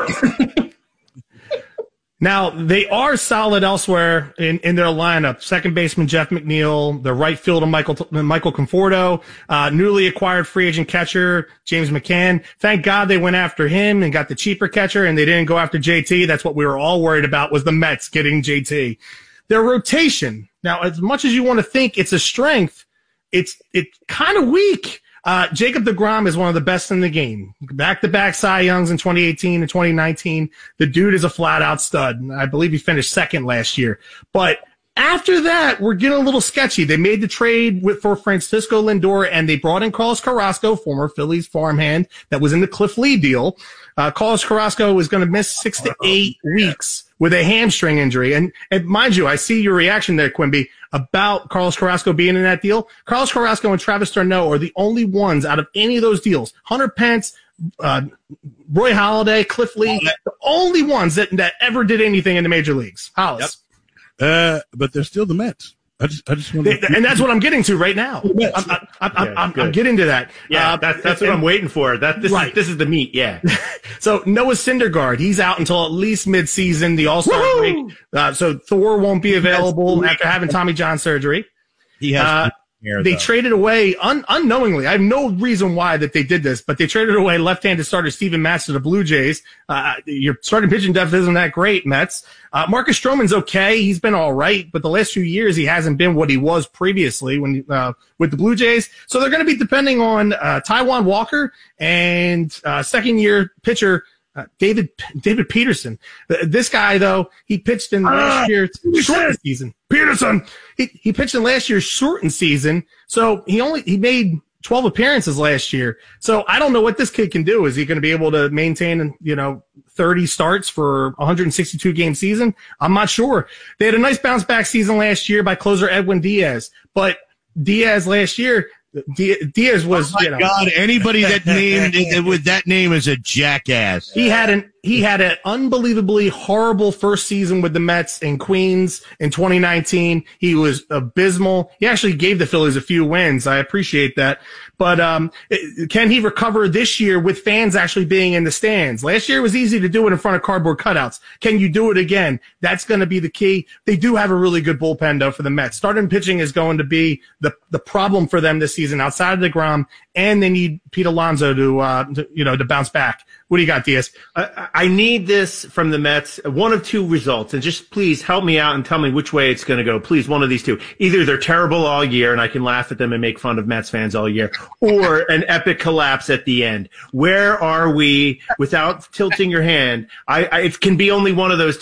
Now, they are solid elsewhere in, in their lineup. Second baseman Jeff McNeil, the right fielder Michael Michael Conforto, uh, newly acquired free agent catcher James McCann. Thank God they went after him and got the cheaper catcher, and they didn't go after J T. That's what we were all worried about, was the Mets getting J T. Their rotation. Now, as much as you want to think it's a strength, it's it's kind of weak. Uh, Jacob deGrom is one of the best in the game. Back-to-back Cy Youngs in twenty eighteen and twenty nineteen. The dude is a flat-out stud. I believe he finished second last year. But after that, we're getting a little sketchy. They made the trade with, for Francisco Lindor, and they brought in Carlos Carrasco, former Phillies farmhand, that was in the Cliff Lee deal. Uh, Carlos Carrasco was going to miss six to eight weeks with a hamstring injury. And, and mind you, I see your reaction there, Quimby, about Carlos Carrasco being in that deal. Carlos Carrasco and Travis d'Arnaud are the only ones out of any of those deals. Hunter Pence, uh, Roy Halladay, Cliff Lee, the only ones that, that ever did anything in the major leagues. Hollis. Yep. Uh, but they're still the Mets. I just, I just want to, and that's what I'm getting to right now. I'm, I'm, I'm, yeah, I'm, I'm getting to that. Yeah, uh, that's that's what I'm waiting for. That this right. is this is the meat. Yeah. So Noah Syndergaard, he's out until at least mid-season, the All-Star break. Uh, so Thor won't be available after having Tommy John surgery. He has. Uh, Hair, they traded away un- unknowingly. I have no reason why that they did this, but they traded away left-handed starter Steven Matz to the Blue Jays. Uh, your starting pitching depth isn't that great, Mets. Uh, Marcus Stroman's okay. He's been all right, but the last few years he hasn't been what he was previously when uh, with the Blue Jays. So they're going to be depending on uh, Taijuan Walker and uh, second-year pitcher Uh, David David Peterson. Uh, this guy, though, he pitched in last ah, year's shortened season. Peterson. He he pitched in last year's shortened season, so he only he made twelve appearances last year. So I don't know what this kid can do. Is he going to be able to maintain, you know, thirty starts for a one hundred sixty-two game season? I'm not sure. They had a nice bounce back season last year by closer Edwin Diaz, but Diaz last year. Diaz was, oh my you know, God, anybody that named it with that name is a jackass. He had an he had an unbelievably horrible first season with the Mets in Queens in twenty nineteen. He was abysmal. He actually gave the Phillies a few wins. I appreciate that. But um, it, can he recover this year with fans actually being in the stands? Last year it was easy to do it in front of cardboard cutouts. Can you do it again? That's going to be the key. They do have a really good bullpen, though, for the Mets. Starting pitching is going to be the, the problem for them this season outside of DeGrom, and they need Pete Alonso to, uh, to you know, to bounce back. What do you got, Diaz? I, I need this from the Mets. One of two results, and just please help me out and tell me which way it's going to go. Please, one of these two. Either they're terrible all year, and I can laugh at them and make fun of Mets fans all year, or an epic collapse at the end. Where are we without tilting your hand? I, I, it can be only one of those two.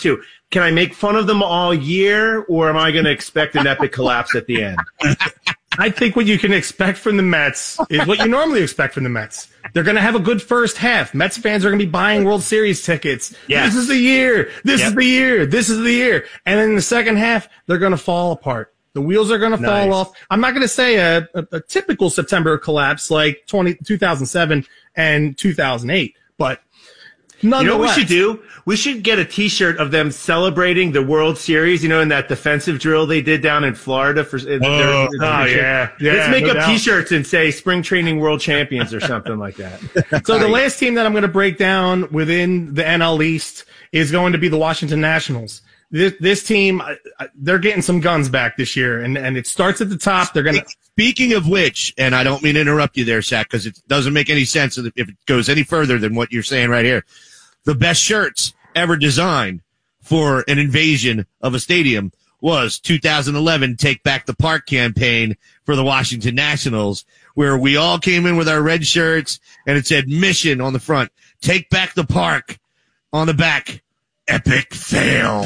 can I make fun of them all year, or am I going to expect an epic collapse at the end? I think what you can expect from the Mets is what you normally expect from the Mets. They're going to have a good first half. Mets fans are going to be buying World Series tickets. Yes. This is the year. This yep. is the year. This is the year. And then in the second half, they're going to fall apart. The wheels are going to nice. fall off. I'm not going to say a, a, a typical September collapse like twenty, two thousand seven and two thousand eight, but nonetheless. You know what we should do? We should get a T-shirt of them celebrating the World Series, you know, in that defensive drill they did down in Florida. For oh, oh yeah. yeah. Let's make no up doubt. T-shirts and say spring training world champions or something like that. So the last team that I'm going to break down within the N L East is going to be the Washington Nationals. This, this team, they're getting some guns back this year, and, and it starts at the top. They're going to. Speaking of which, and I don't mean to interrupt you there, Zach, because it doesn't make any sense if it goes any further than what you're saying right here. The best shirts ever designed for an invasion of a stadium was two thousand eleven Take Back the Park campaign for the Washington Nationals, where we all came in with our red shirts and it said mission on the front, Take Back the Park on the back. Epic fail.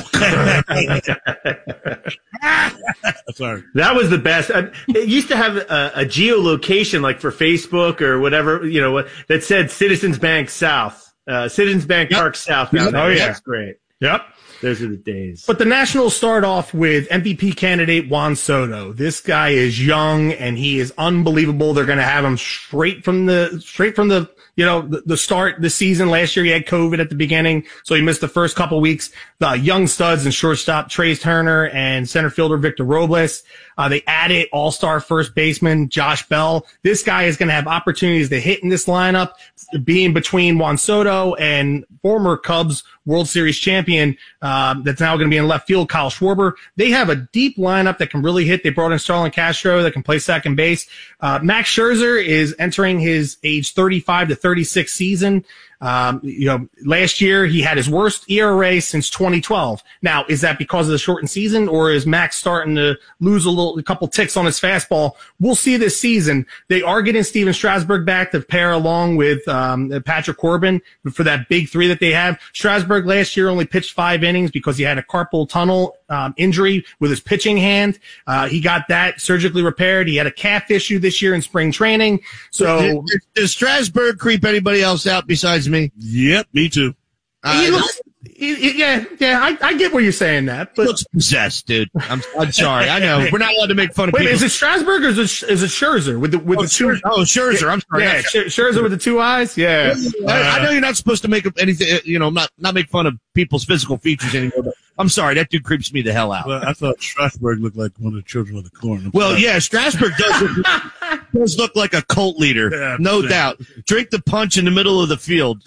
Sorry. That was the best. It used to have a, a geolocation, like for Facebook or whatever, you know, that said Citizens Bank South, uh, Citizens Bank yep. Park South. Yep. Oh, yeah. That's great. Yep. Those are the days. But the Nationals start off with M V P candidate Juan Soto. This guy is young and he is unbelievable. They're going to have him straight from the, straight from the, you know, the, the start this season. Last year he had COVID at the beginning, so he missed the first couple weeks. The young studs and shortstop Trey Turner and center fielder Victor Robles. Uh, they added all-star first baseman Josh Bell. This guy is going to have opportunities to hit in this lineup, being between Juan Soto and former Cubs World Series champion um, that's now going to be in left field, Kyle Schwarber. They have a deep lineup that can really hit. They brought in Starlin Castro that can play second base. Uh, Max Scherzer is entering his age thirty-five to thirty-six season. Um, you know, last year he had his worst E R A since twenty twelve. Now, is that because of the shortened season, or is Max starting to lose a little, a couple ticks on his fastball? We'll see this season. They are getting Steven Strasburg back to pair along with um, Patrick Corbin for that big three that they have. Strasburg last year only pitched five innings because he had a carpal tunnel um, injury with his pitching hand. Uh, he got that surgically repaired. He had a calf issue this year in spring training. So does, does Strasburg creep anybody else out besides me? Yep, me too. Uh, he looks, he, he, yeah, yeah, I, I get where you're saying that, but he looks possessed, dude. I'm, I'm sorry. I know we're not allowed to make fun of wait, people. Is it Strasburg or is it, is it Scherzer with the with oh, the two? Scherzer. Oh, Scherzer. I'm sorry. Yeah, yeah. Scherzer with the two eyes. Yeah, I, I know you're not supposed to make anything. You know, not not make fun of people's physical features anymore. But I'm sorry. That dude creeps me the hell out. Well, I thought Strasburg looked like one of the children of the corn. I'm well, sorry. yeah, Strasburg does look, does look like a cult leader, yeah, no yeah. doubt. Drink the punch in the middle of the field.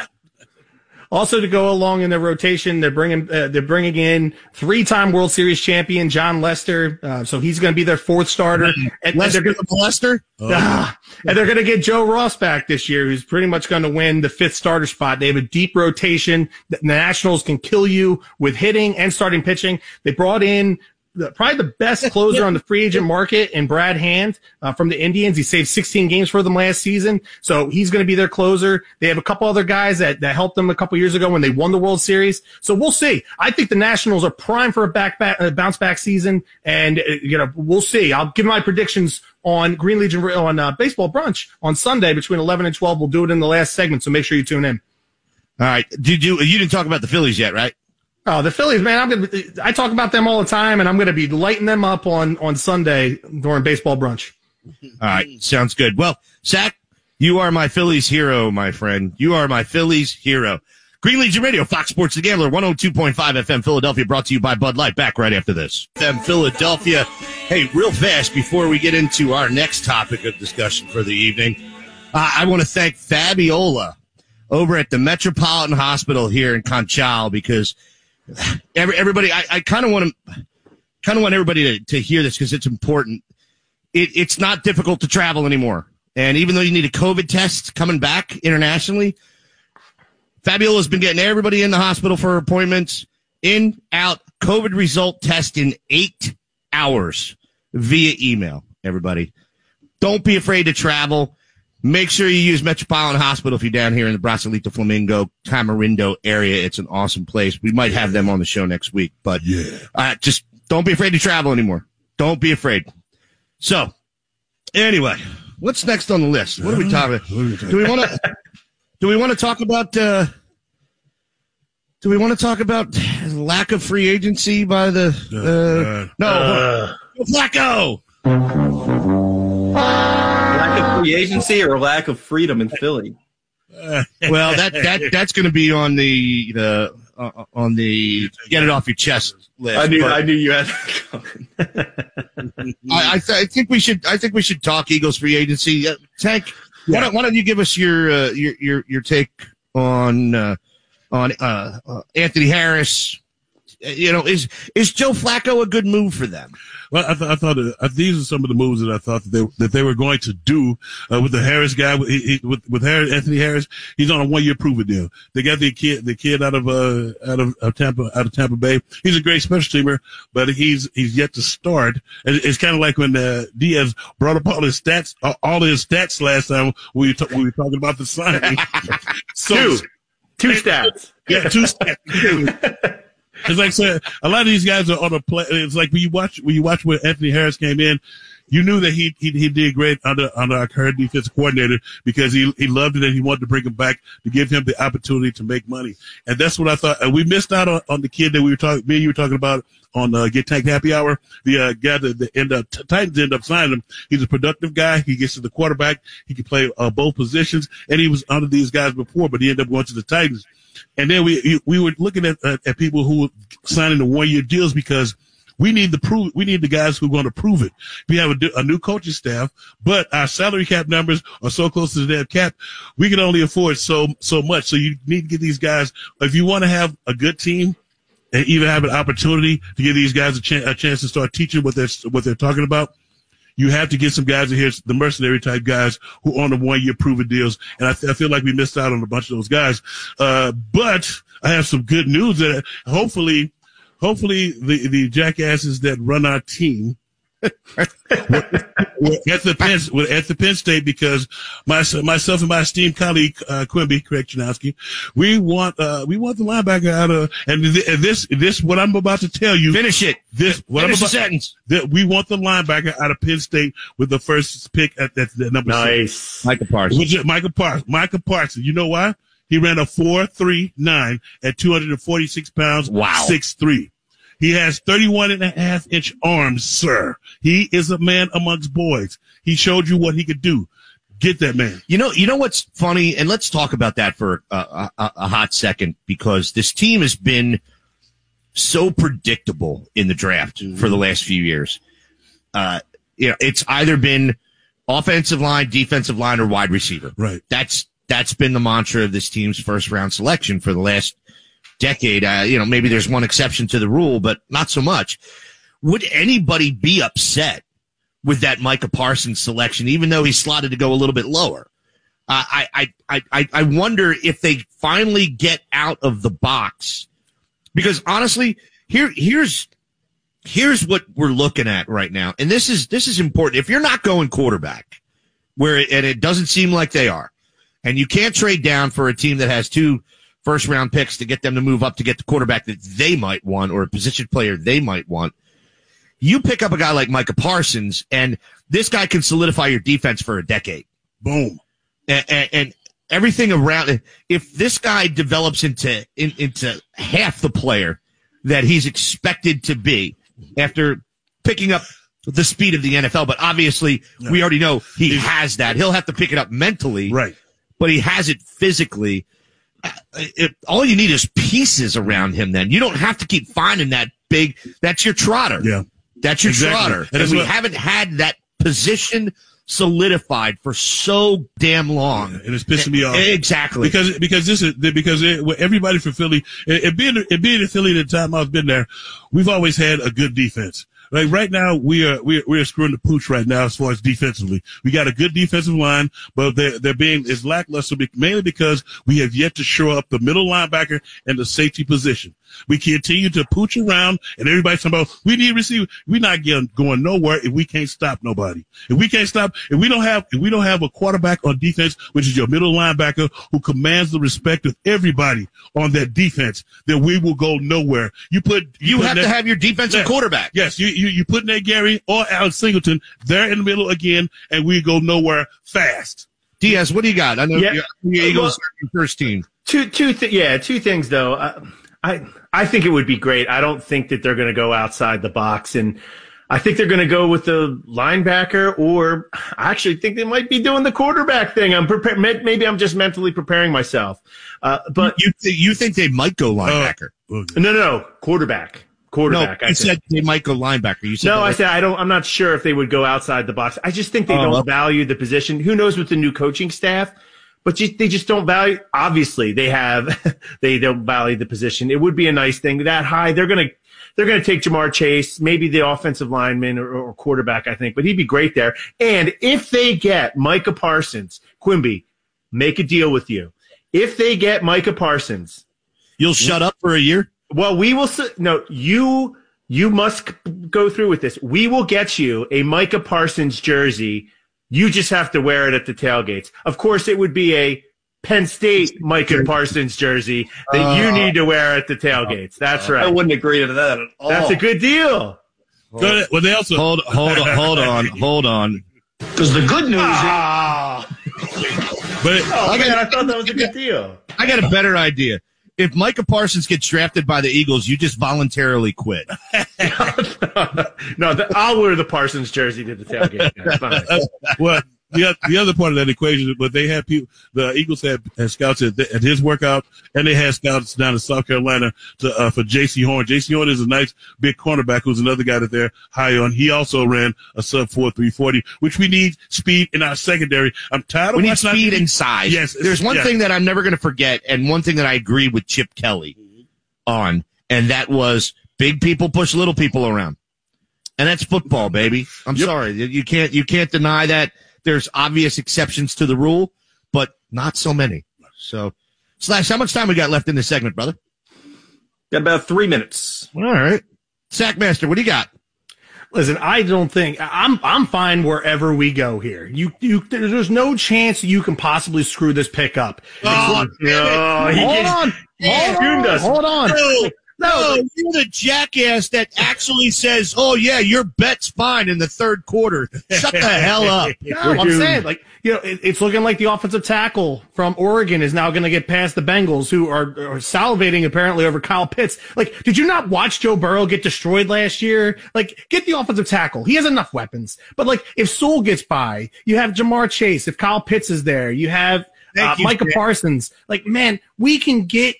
Also, to go along in their rotation, they're bringing uh, they're bringing in three-time World Series champion John Lester. Uh, so he's going to be their fourth starter. And, Lester, and they're gonna, Lester? Oh. Uh, and they're going to get Joe Ross back this year, who's pretty much going to win the fifth starter spot. They have a deep rotation. The Nationals can kill you with hitting and starting pitching. They brought in the, probably the best closer on the free agent market in Brad Hand uh, from the Indians. He saved sixteen games for them last season, so he's going to be their closer. They have a couple other guys that, that helped them a couple years ago when they won the World Series. So we'll see. I think the Nationals are primed for a back, back uh, bounce back season, and uh, you know we'll see. I'll give my predictions on Green Legion on uh, Baseball Brunch on Sunday between eleven and twelve. We'll do it in the last segment, so make sure you tune in. All right. Did you you didn't talk about the Phillies yet, right? Oh, the Phillies, man! I'm gonna. I talk about them all the time, and I'm gonna be lighting them up on on Sunday during Baseball Brunch. All right, sounds good. Well, Zach, you are my Phillies hero, my friend. You are my Phillies hero. Green Legion Radio, Fox Sports The Gambler, one oh two point five F M Philadelphia, brought to you by Bud Light. Back right after this. F M Philadelphia. Hey, real fast before we get into our next topic of discussion for the evening, uh, I want to thank Fabiola over at the Metropolitan Hospital here in Conchal because. Every, everybody, I, I kind of want to, kind of want everybody to, to hear this because it's important. It, it's not difficult to travel anymore, and even though you need a COVID test coming back internationally, Fabiola's been getting everybody in the hospital for appointments, in, out, COVID result test in eight hours via email. Everybody, don't be afraid to travel. Make sure you use Metropolitan Hospital if you're down here in the Brasilito Flamingo, Tamarindo area. It's an awesome place. We might have them on the show next week, but Yeah. uh, just don't be afraid to travel anymore. Don't be afraid. So, anyway, what's next on the list? What are we talking about? What are we talking Do we want to? Do we want to talk about? Uh, do we want to talk about lack of free agency by the? Uh, no, Uh, Flacco. Lack of free agency or lack of freedom in Philly? Well, that that that's going to be on the the uh, on the get it off your chest list. I knew But I knew you had that coming. I, I, th- I think we should. I think we should talk Eagles free agency. Uh, Tank, why, don't, why don't you give us your uh, your your your take on uh, on uh, uh, Anthony Harris? Uh, You know, is is Joe Flacco a good move for them? Well, I, th- I thought uh, uh, these are some of the moves that I thought that they that they were going to do uh, with the Harris guy. With, he, he- with with Harris, Anthony Harris, he's on a one year prove it deal. They got the kid the kid out of uh out of, of Tampa out of Tampa Bay. He's a great special teamer, but he's he's yet to start. And it's kind of like when uh, Diaz brought up all his stats, all all his stats last time we were, t- we were talking about the signing. so, two. Two stats. Yeah, two stats. It's like saying a lot of these guys are on a play. It's like when you watch when you watch when Anthony Harris came in, you knew that he he, he did great under under our current defensive coordinator because he he loved it and he wanted to bring him back to give him the opportunity to make money. And that's what I thought. And we missed out on, on the kid that we were talking. Me and you were talking about on uh, Get Tanked Happy Hour. The uh, guy that, that end up Titans end up signing him. He's a productive guy. He gets to the quarterback. He can play uh, both positions. And he was under these guys before, but he ended up going to the Titans. And then we we were looking at uh, at people who were signing the one year deals because we need the prove we need the guys who are going to prove it. We have a, a new coaching staff, but our salary cap numbers are so close to the dead cap, we can only afford so so much. So you need to get these guys. If you want to have a good team and even have an opportunity to give these guys a, ch- a chance to start teaching what they're what they're talking about, you have to get some guys in here, the mercenary type guys who are on the one year proven deals. And I, th- I feel like we missed out on a bunch of those guys. Uh, but I have some good news that hopefully, hopefully the, the jackasses that run our team we're at the Penn, we're at the Penn State because my, myself and my esteemed colleague, uh, Quimby, Craig Janowski, we want, uh, we want the linebacker out of, and, th- and this, this, what I'm about to tell you. Finish it. This, what Finish I'm about, the sentence. That we want the linebacker out of Penn State with the first pick at, at the number Nice. six. Michael Parsons. Which is Michael Parsons. Michael Parsons. You know why? He ran a four three nine at two hundred forty-six pounds. Wow. six three. He has thirty-one and a half inch arms, sir. He is a man amongst boys. He showed you what he could do. Get that man. You know, you know what's funny, and let's talk about that for a, a, a hot second because this team has been so predictable in the draft mm-hmm. for the last few years. Uh, you know, it's either been offensive line, defensive line, or wide receiver. Right. That's that's been the mantra of this team's first round selection for the last decade. Uh, you know, maybe there's one exception to the rule, but not so much. Would anybody be upset with that Micah Parsons selection, even though he's slotted to go a little bit lower? Uh, I, I, I, I wonder if they finally get out of the box, because honestly, here, here's, here's what we're looking at right now. And this is, this is important. If you're not going quarterback where, it, and it doesn't seem like they are, and you can't trade down for a team that has two first round picks to get them to move up to get the quarterback that they might want or a position player they might want, you pick up a guy like Micah Parsons, and this guy can solidify your defense for a decade. Boom. And, and, and everything around it. If this guy develops into in, into half the player that he's expected to be after picking up the speed of the N F L, but obviously no. we already know he he's, has that. He'll have to pick it up mentally, right? But he has it physically. It, all you need is pieces around him. Then you don't have to keep finding that big. That's your trotter. Yeah. That's your exactly. trotter. And, and we what, haven't had that position solidified for so damn long. Yeah, and it's pissing me off. Exactly. Because, because this is, because it, everybody from Philly, and, and being, and being in Philly at the time I've been there, we've always had a good defense. Like right now, we are, we are, we are screwing the pooch right now as far as defensively. We got a good defensive line, but they're, they're being, is lackluster mainly because we have yet to shore up the middle linebacker and the safety position. We continue to pooch around, and everybody's talking about we need receiver. We're not getting, going nowhere if we can't stop nobody. If we can't stop, if we don't have, if we don't have a quarterback on defense, which is your middle linebacker who commands the respect of everybody on that defense, then we will go nowhere. You put you, you have Nate, to have your defensive yes, quarterback. Yes, you you you put Nate Gary or Alex Singleton there in the middle again, and we go nowhere fast. Diaz, what do you got? I know yeah. the Eagles well, your first team. Two, two, th- yeah, two things though. I, I, I think it would be great. I don't think that they're going to go outside the box, and I think they're going to go with the linebacker, or I actually think they might be doing the quarterback thing. I'm prepared. Maybe I'm just mentally preparing myself. Uh, but you, th- you think they might go linebacker? Uh, no, no, no, quarterback. Quarterback. No, you I said they might go linebacker. You said no, I said I don't. I'm not sure if they would go outside the box. I just think they oh, don't well. value the position. Who knows with the new coaching staff? But just, they just don't value. Obviously, they have they don't value the position. It would be a nice thing that high. They're gonna they're gonna take Jamar Chase, maybe the offensive lineman or, or quarterback, I think. But he'd be great there. And if they get Micah Parsons, Quimby, make a deal with you. If they get Micah Parsons, you'll shut up for a year. Well, we will. No, you you must go through with this. We will get you a Micah Parsons jersey. You just have to wear it at the tailgates. Of course, it would be a Penn State Micah Parsons jersey that uh, you need to wear at the tailgates. That's right. I wouldn't agree to that at all. That's a good deal. Well, well they also hold hold on hold on hold on. Because the good news ah. is, but oh, man, I thought that was a good deal. I got a better idea. If Micah Parsons gets drafted by the Eagles, you just voluntarily quit. no, the, I'll wear the Parsons jersey to the tailgate. That's fine. Well, the, the other part of that equation, but they had people, the Eagles had, had scouts at, at his workout, and they had scouts down in South Carolina to, uh, for J C Horn. J C Horn is a nice big cornerback who's another guy that they're high on. He also ran a sub four three forty, which we need speed in our secondary. I'm tired of We need speed and size. Yes. There's one yes. thing that I'm never going to forget, and one thing that I agree with Chip Kelly on, and that was big people push little people around. And that's football, baby. I'm yep. sorry. You can't, you can't deny that. There's obvious exceptions to the rule, but not so many. So, Slash, how much time we got left in this segment, brother? Got about three minutes. All right. Sackmaster, what do you got? Listen, I don't think I'm I'm fine wherever we go here. You you there's no chance you can possibly screw this pick up. Oh, no, he hold gets, on. He hold on. us. Hold on. No, no, you're the jackass that actually says, "Oh yeah, your bet's fine in the third quarter." Shut the hell up. No, I'm saying, like, you know, it, it's looking like the offensive tackle from Oregon is now going to get past the Bengals, who are, are salivating apparently over Kyle Pitts. Like, did you not watch Joe Burrow get destroyed last year? Like, get the offensive tackle. He has enough weapons. But like, if Sewell gets by, you have Jamar Chase. If Kyle Pitts is there, you have uh, you, Micah man. Parsons. Like, man, we can get.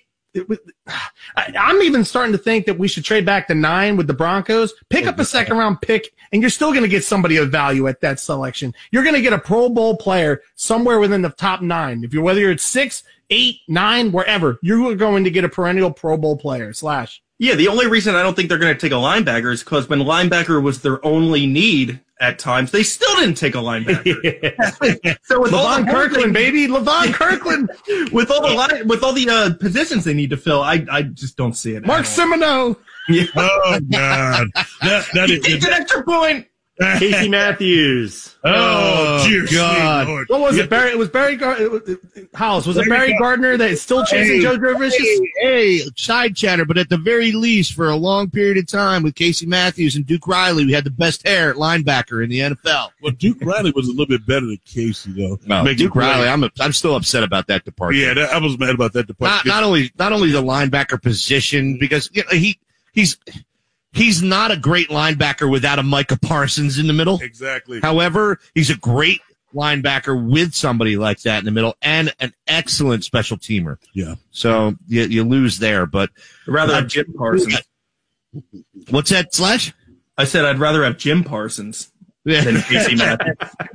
I'm even starting to think that we should trade back to nine with the Broncos, pick up a second round pick, and you're still going to get somebody of value at that selection. You're going to get a Pro Bowl player somewhere within the top nine. If you're, whether you're at six, eight, nine, wherever, you're going to get a perennial Pro Bowl player. Slash. Yeah, the only reason I don't think they're going to take a linebacker is because when linebacker was their only need at times, they still didn't take a linebacker. So with Levon Kirkland, baby, Levon Kirkland, with all the line, with all the uh, positions they need to fill, I I just don't see it. Mark Semino. Yeah. Oh God, that, that is it's an extra point. Casey Matthews. Oh, dear God. Lord. What was it? Barry, it was Barry Gar- it was, it, Hollis. Was it Barry Gardner that is still chasing hey, Joe Jovicius? Hey, hey, side chatter, but at the very least, for a long period of time with Casey Matthews and Duke Riley, we had the best hair at linebacker in the N F L. Well, Duke Riley was a little bit better than Casey, though. No, Duke Riley, I'm a, I'm still upset about that departure. Yeah, that, I was mad about that departure. Not, not only not only the linebacker position, because you know, he he's. He's not a great linebacker without a Micah Parsons in the middle. Exactly. However, he's a great linebacker with somebody like that in the middle and an excellent special teamer. Yeah. So you, you lose there, but I'd rather have Jim Parsons. What's that, Slash? I said I'd rather have Jim Parsons than Casey Matthews.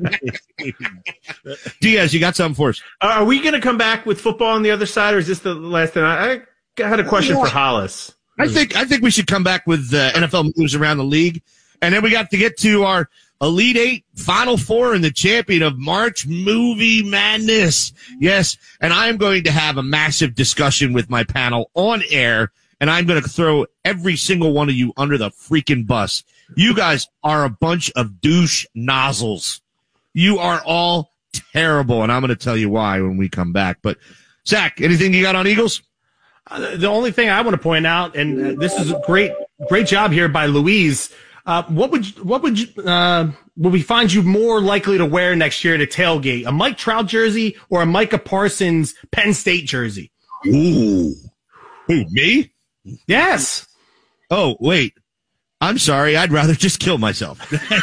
Diaz, you got something for us? Are we going to come back with football on the other side, or is this the last thing? I, I had a question for Hollis. I think I think we should come back with uh, N F L moves around the league, and then we got to get to our Elite Eight, Final Four, and the champion of March Movie Madness. Yes, and I am going to have a massive discussion with my panel on air, and I'm going to throw every single one of you under the freaking bus. You guys are a bunch of douche nozzles. You are all terrible, and I'm going to tell you why when we come back. But, Zach, anything you got on Eagles? Uh, the only thing I want to point out, and uh, this is a great, great job here by Louise. Uh, what would you, what would you, uh, would we find you more likely to wear next year to tailgate? A Mike Trout jersey or a Micah Parsons Penn State jersey? Ooh. Who, me? Yes. Oh, wait. I'm sorry. I'd rather just kill myself.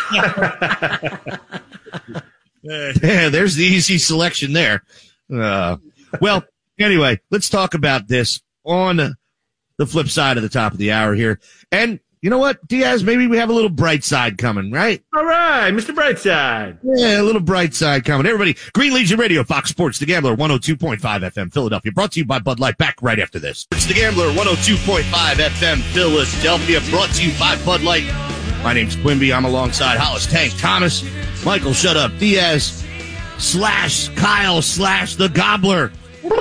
Yeah, there's the easy selection there. Uh, well, anyway, let's talk about this on the flip side of the top of the hour here. And you know what, Diaz, maybe we have a little bright side coming, right? All right, Mister Brightside. Yeah, a little bright side coming. Everybody, Green Legion Radio, Fox Sports, The Gambler, one oh two point five F M, Philadelphia. Brought to you by Bud Light. Back right after this. It's The Gambler, one oh two point five F M, Philadelphia. Brought to you by Bud Light. My name's Quimby. I'm alongside Hollis Tank Thomas, Michael Shut Up Diaz, slash Kyle, slash The Gobbler. There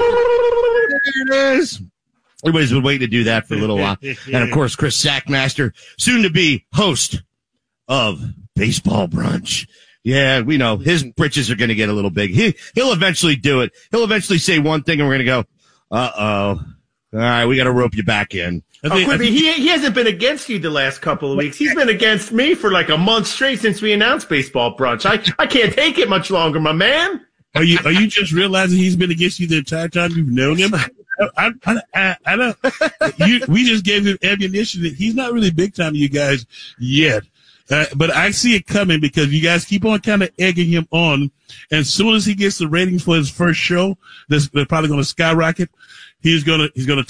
it is. Everybody's been waiting to do that for a little while. And, of course, Chris Sackmaster, soon-to-be host of Baseball Brunch. Yeah, we know his britches are going to get a little big. He, he'll eventually do it. He'll eventually say one thing, and we're going to go, uh-oh. All right, we got to rope you back in. Oh, Quimby, he, he hasn't been against you the last couple of weeks. He's been against me for like a month straight since we announced Baseball Brunch. I, I can't take it much longer, my man. Are you are you just realizing he's been against you the entire time you've known him? I, I, I, I don't. You, we just gave him ammunition that he's not really big time, you guys, yet. Uh, but I see it coming because you guys keep on kind of egging him on. And as soon as he gets the ratings for his first show, that's, they're probably going to skyrocket. He's gonna he's gonna.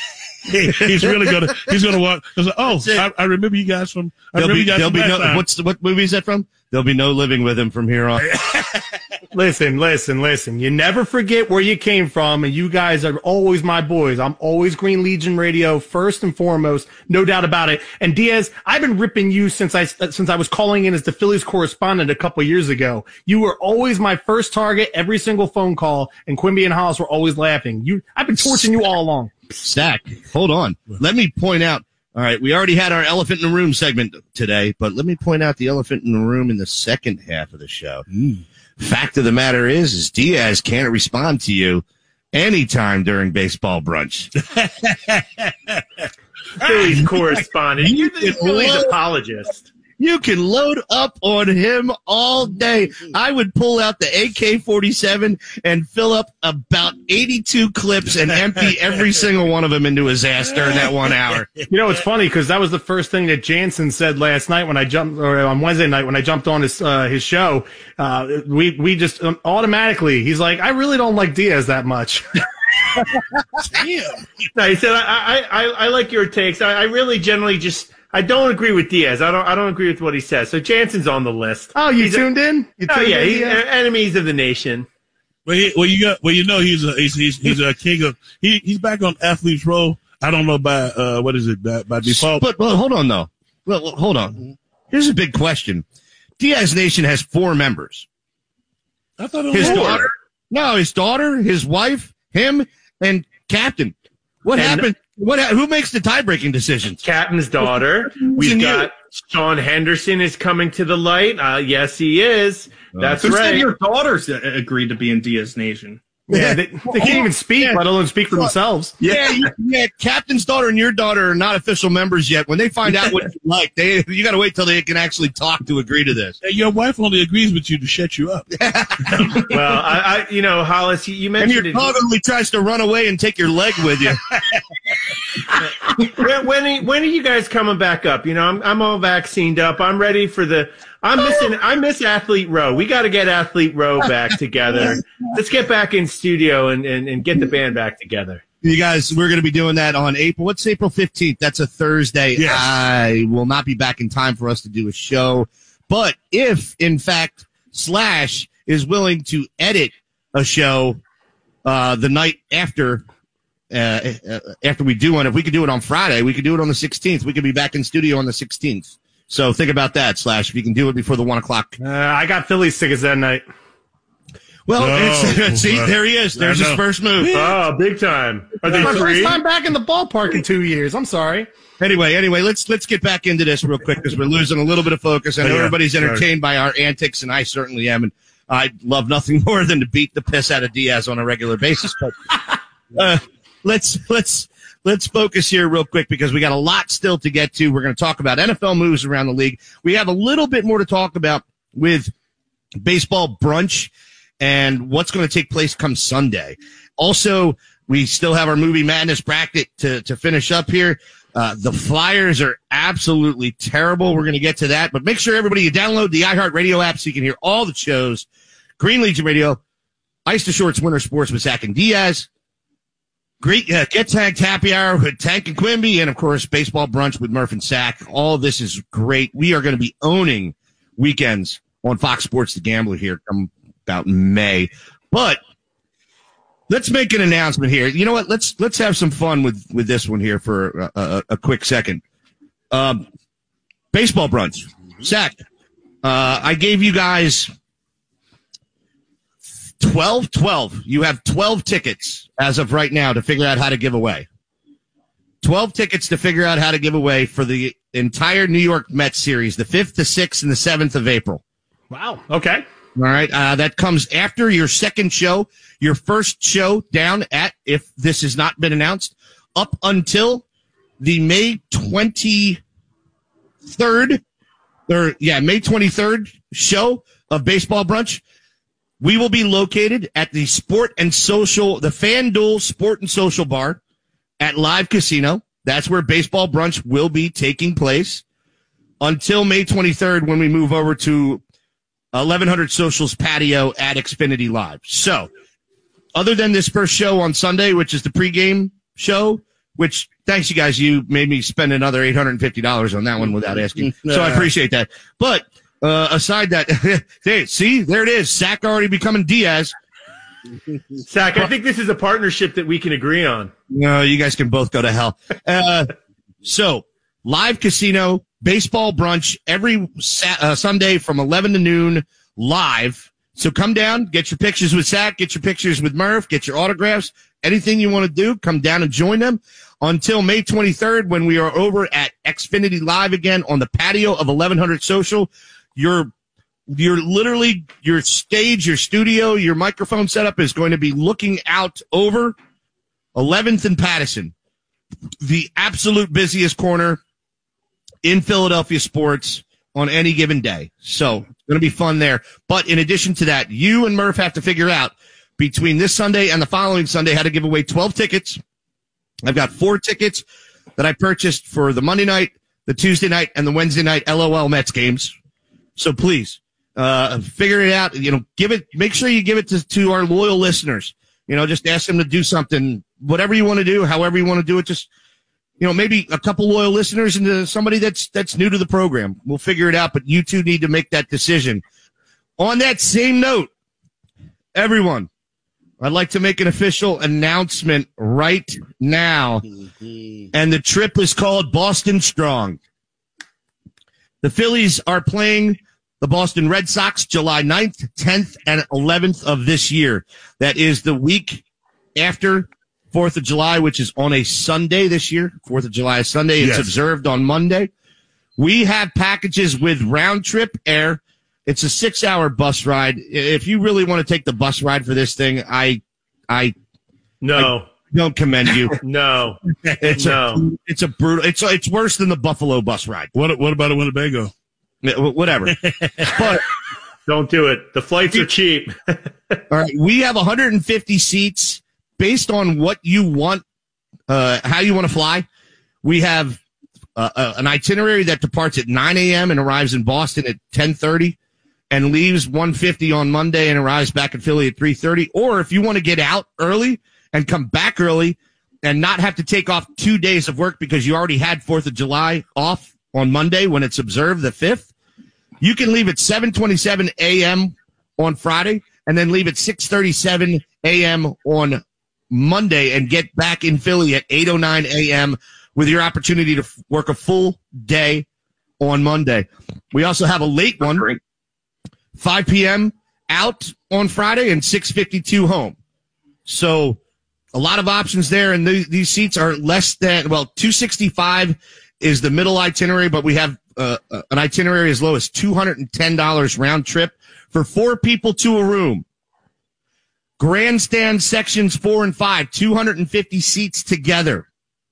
he's really gonna he's gonna walk. Like, oh, I, I remember you guys from. I There'll remember be, you guys there'll from be last no, time. what's the, what movie is that from? There'll be no living with him from here on. Listen, listen, listen. You never forget where you came from, and you guys are always my boys. I'm always Green Legion Radio, first and foremost, no doubt about it. And Diaz, I've been ripping you since I since I was calling in as the Phillies correspondent a couple years ago. You were always my first target every single phone call, and Quimby and Hollis were always laughing. You, I've been torching you all along. Stack, hold on. Let me point out. All right, we already had our elephant in the room segment today, but let me point out the elephant in the room in the second half of the show. Mm. Fact of the matter is, is Diaz can't respond to you anytime during Baseball Brunch. Phillies correspondent. You're the Phillies apologist. You can load up on him all day. I would pull out the A K forty-seven and fill up about eighty-two clips and empty every single one of them into his ass during that one hour. You know, it's funny because that was the first thing that Jansen said last night when I jumped, or on Wednesday night when I jumped on his uh, his show. Uh, we we just um, automatically, he's like, I really don't like Diaz that much. Damn. No, he said, I I I, I like your takes. I, I really generally just. I don't agree with Diaz. I don't. I don't agree with what he says. So Jansen's on the list. Oh, you he's tuned a, in? You oh tuned yeah, in, he's yeah. enemies of the nation. Well, he, well, you got. Well, you know, he's a he's he's, he's a king of. He he's back on Athlete's Row. I don't know by uh what is it by, by default. But well, hold on though. Well, well, hold on. Here's a big question. Diaz Nation has four members. I thought it was His four. daughter. No, his daughter, his wife, him, and Captain. What And- happened? What? ha- Who makes the tie-breaking decisions? Captain's daughter. We've you. got Sean Henderson is coming to the light. Uh, yes, he is. That's Who right. said your daughters uh, agreed to be in Diaz Nation? Yeah, they, they can't even speak, let alone speak for themselves. Yeah, you- yeah. Captain's daughter and your daughter are not official members yet. When they find out what you like, they you got to wait till they can actually talk to agree to this. Hey, your wife only agrees with you to shut you up. Well, I, I, you know, Hollis, you, you And mentioned your it. dog only tries to run away and take your leg with you. when, when, are, when are you guys coming back up? You know, I'm, I'm all vaccinated up. I'm ready for the. I'm missing. I miss Athlete Row. We got to get Athlete Row back together. Let's get back in studio and, and, and get the band back together. You guys, we're going to be doing that on April. What's April fifteenth? That's a Thursday. Yes. I will not be back in time for us to do a show. But if, in fact, Slash is willing to edit a show uh, the night after uh, uh, after we do one, if we could do it on Friday, we could do it on the sixteenth. We could be back in studio on the sixteenth. So think about that, Slash. If you can do it before the one o'clock. Uh, I got Phillies tickets that night. Well, No. it's, see, there he is. There's I his know. first move. Oh, big time. Are they My free? first time back in the ballpark in two years. I'm sorry. Anyway, anyway, let's let's get back into this real quick because we're losing a little bit of focus. I know Oh, yeah. everybody's Sorry. entertained by our antics, and I certainly am. And I love nothing more than to beat the piss out of Diaz on a regular basis. But uh, let's let's let's focus here real quick because we got a lot still to get to. We're going to talk about N F L moves around the league. We have a little bit more to talk about with baseball brunch and what's going to take place come Sunday. Also, we still have our movie madness bracket to to finish up here. Uh, the Flyers are absolutely terrible. We're going to get to that, but make sure everybody you download the iHeartRadio app so you can hear all the shows. Green Legion Radio, Ice to Shorts Winter Sports with Zach and Diaz, Great uh, Get Tagged Happy Hour with Tank and Quimby, and of course Baseball Brunch with Murph and Sack. All of this is great. We are going to be owning weekends on Fox Sports The Gambler here come about May, but let's make an announcement here. You know what? Let's let's have some fun with, with this one here for a, a, a quick second. Um, baseball brunch. Zach, uh, I gave you guys twelve, twelve. You have twelve tickets as of right now to figure out how to give away. twelve tickets to figure out how to give away for the entire New York Mets series, the fifth, the sixth, and the seventh of April. Wow. Okay. All right. Uh, that comes after your second show, your first show down at, if this has not been announced, up until the May twenty-third, or yeah, May twenty-third show of Baseball Brunch. We will be located at the Sport and Social, the FanDuel Sport and Social Bar at Live Casino. That's where Baseball Brunch will be taking place until May twenty-third when we move over to eleven hundred Socials Patio at Xfinity Live. So, other than this first show on Sunday, which is the pregame show, which, thanks you guys, you made me spend another eight hundred fifty dollars on that one without asking. So I appreciate that. But, uh, aside that, hey, see, there it is. Sack already becoming Diaz. Sack, I think this is a partnership that we can agree on. No, you guys can both go to hell. Uh, so, Live Casino, Baseball Brunch every sa- uh, Sunday from eleven to noon live. So come down, get your pictures with Zach, get your pictures with Murph, get your autographs, anything you want to do, come down and join them until May twenty-third when we are over at Xfinity Live again on the patio of eleven hundred Social. You're, you're literally, your stage, your studio, your microphone setup is going to be looking out over eleventh and Patterson, the absolute busiest corner in Philadelphia sports on any given day. So it's going to be fun there. But in addition to that, you and Murph have to figure out between this Sunday and the following Sunday how to give away twelve tickets. I've got four tickets that I purchased for the Monday night, the Tuesday night, and the Wednesday night L O L Mets games. So please, uh, figure it out. You know, give it, make sure you give it to, to our loyal listeners. You know, just ask them to do something, whatever you want to do, however you want to do it. Just, you know, maybe a couple loyal listeners and uh, somebody that's that's new to the program. We'll figure it out, but you two need to make that decision. On that same note, everyone, I'd like to make an official announcement right now, and the trip is called Boston Strong. The Phillies are playing the Boston Red Sox July ninth, tenth, and eleventh of this year. That is the week after fourth of July, which is on a Sunday this year. fourth of July is Sunday. It's Yes. observed on Monday. We have packages with round trip air. It's a six hour bus ride. If you really want to take the bus ride for this thing, I, I No. don't commend you. No. It's No. a, it's a brutal, it's, it's worse than the Buffalo bus ride. What what about a Winnebago? Whatever. But, Don't do it. The flights are cheap. all right, we have one hundred fifty seats based on what you want, uh, how you want to fly. We have uh, uh, an itinerary that departs at nine a.m. and arrives in Boston at ten thirty and leaves one fifty on Monday and arrives back in Philly at three thirty. Or if you want to get out early and come back early and not have to take off two days of work because you already had fourth of July off on Monday when it's observed the fifth, you can leave at seven twenty-seven a.m. on Friday and then leave at six thirty-seven a.m. on Monday and get back in Philly at eight oh nine a.m. with your opportunity to f- work a full day on Monday. We also have a late one, five p.m. out on Friday and six fifty-two home. So a lot of options there, and th- these seats are less than, well, two sixty-five is the middle itinerary, but we have uh, an itinerary as low as two hundred ten dollars round trip for four people to a room. Grandstand sections four and five, two hundred fifty seats together.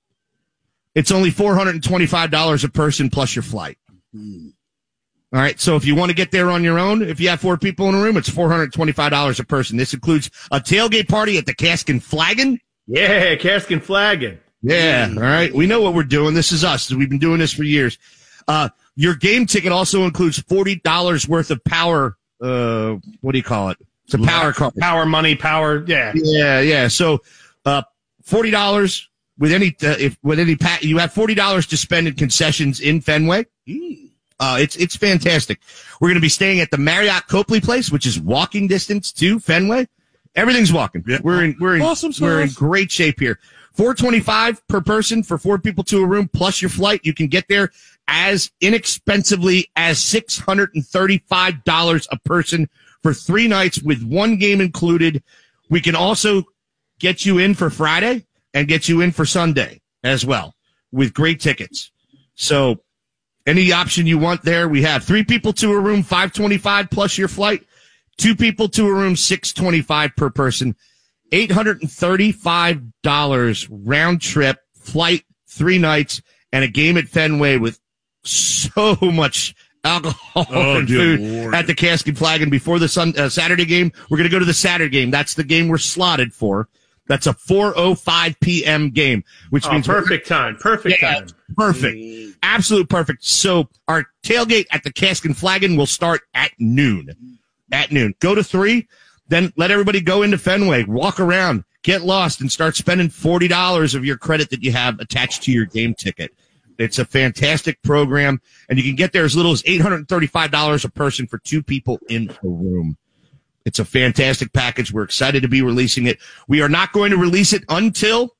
It's only four hundred twenty-five dollars a person plus your flight. Mm. All right, so if you want to get there on your own, if you have four people in a room, it's four hundred twenty-five dollars a person. This includes a tailgate party at the Cask and Flagon. Yeah, Cask and Flagon. Yeah, all right. We know what we're doing. This is us. We've been doing this for years. Uh, your game ticket also includes forty dollars worth of power. Uh, what do you call it? It's a power card. Power money, power. Yeah. Yeah, yeah. So, uh, forty dollars with any, uh, if, with any pack, you have forty dollars to spend in concessions in Fenway. Uh, it's, it's fantastic. We're going to be staying at the Marriott Copley Place, which is walking distance to Fenway. Everything's walking. Yep. We're in, we're in, awesome we're in great shape here. four twenty-five per person for four people to a room plus your flight. You can get there as inexpensively as six hundred thirty-five dollars a person for three nights with one game included. We can also get you in for Friday and get you in for Sunday as well with great tickets. So any option you want there, we have three people to a room, five twenty-five plus your flight, two people to a room, six twenty-five per person, eight hundred thirty-five dollars round trip flight, three nights, and a game at Fenway with so much alcohol oh, and food Lord. at the Cask and Flagon before the sun, uh, Saturday game. We're going to go to the Saturday game. That's the game we're slotted for. That's a four oh five p.m. game, which oh, means perfect time. Perfect yeah, time. Perfect. Absolute perfect. So our tailgate at the Cask and Flagon will start at noon. At noon. Go to three, then let everybody go into Fenway, walk around, get lost, and start spending forty dollars of your credit that you have attached to your game ticket. It's a fantastic program, and you can get there as little as eight hundred thirty-five dollars a person for two people in a room. It's a fantastic package. We're excited to be releasing it. We are not going to release it until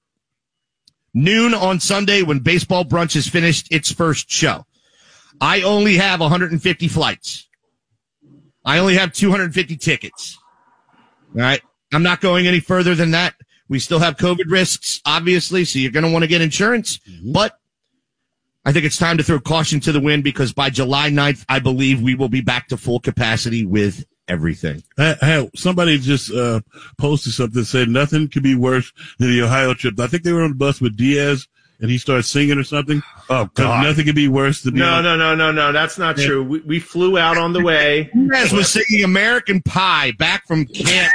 noon on Sunday when Baseball Brunch has finished its first show. I only have one hundred fifty flights. I only have two hundred fifty tickets. All right. I'm not going any further than that. We still have COVID risks, obviously, so you're going to want to get insurance. Mm-hmm. But I think it's time to throw caution to the wind because by July ninth, I believe we will be back to full capacity with everything. I, I, somebody just uh, posted something that said nothing could be worse than the Ohio trip. I think they were on the bus with Diaz, and he started singing or something. Oh, God. Nothing could be worse than No, no, no, no, no. That's not yeah. true. We, we flew out on the way. Diaz was singing American Pie back from camp.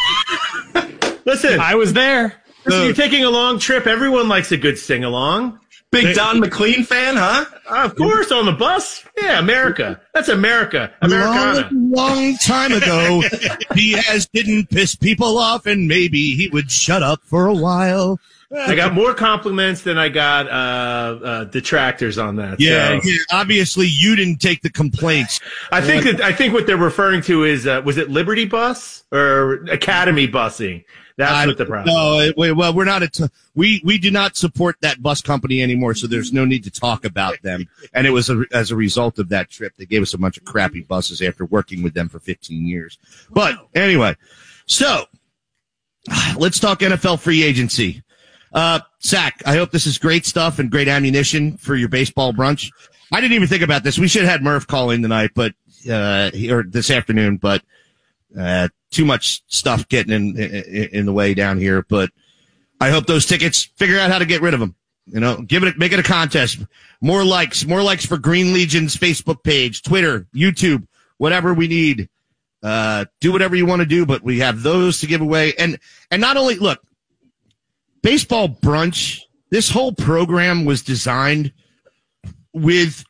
Listen. I was there. Listen, uh, you're taking a long trip. Everyone likes a good sing-along. Big Don McLean fan, huh? Uh, of course, on the bus. Yeah, America. That's America. Americana. Long, long time ago, Diaz didn't piss people off, and maybe he would shut up for a while. I got more compliments than I got uh, uh, detractors on that. Yeah, so. yeah, obviously you didn't take the complaints. I think that I think what they're referring to is uh, was it Liberty Bus or Academy busing? That's I, what the problem. No, wait, well, we're not. A t- we we do not support that bus company anymore, so there's no need to talk about them. And it was a, as a result of that trip, they gave us a bunch of crappy buses after working with them for fifteen years. But anyway, so let's talk N F L free agency. Uh, Zach, I hope this is great stuff and great ammunition for your baseball brunch. I didn't even think about this. We should have had Murph call in tonight, but uh, or this afternoon, but. Uh, too much stuff getting in, in in the way down here, but I hope those tickets figure out how to get rid of them. You know, give it, make it a contest. More likes, more likes for Green Legion's Facebook page, Twitter, YouTube, whatever we need. Uh, do whatever you want to do, but we have those to give away. And and not only look, Baseball Brunch. This whole program was designed with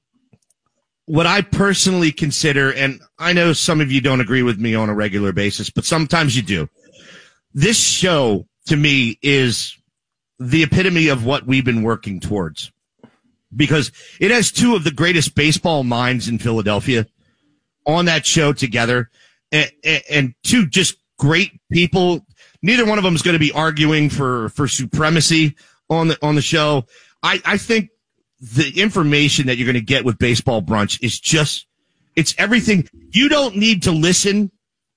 what I personally consider, and I know some of you don't agree with me on a regular basis, but sometimes you do. This show, to me, is the epitome of what we've been working towards because it has two of the greatest baseball minds in Philadelphia on that show together and, and two just great people. Neither one of them is going to be arguing for, for supremacy on the, on the show. I, I think the information that you're going to get with Baseball Brunch is just, it's everything. You don't need to listen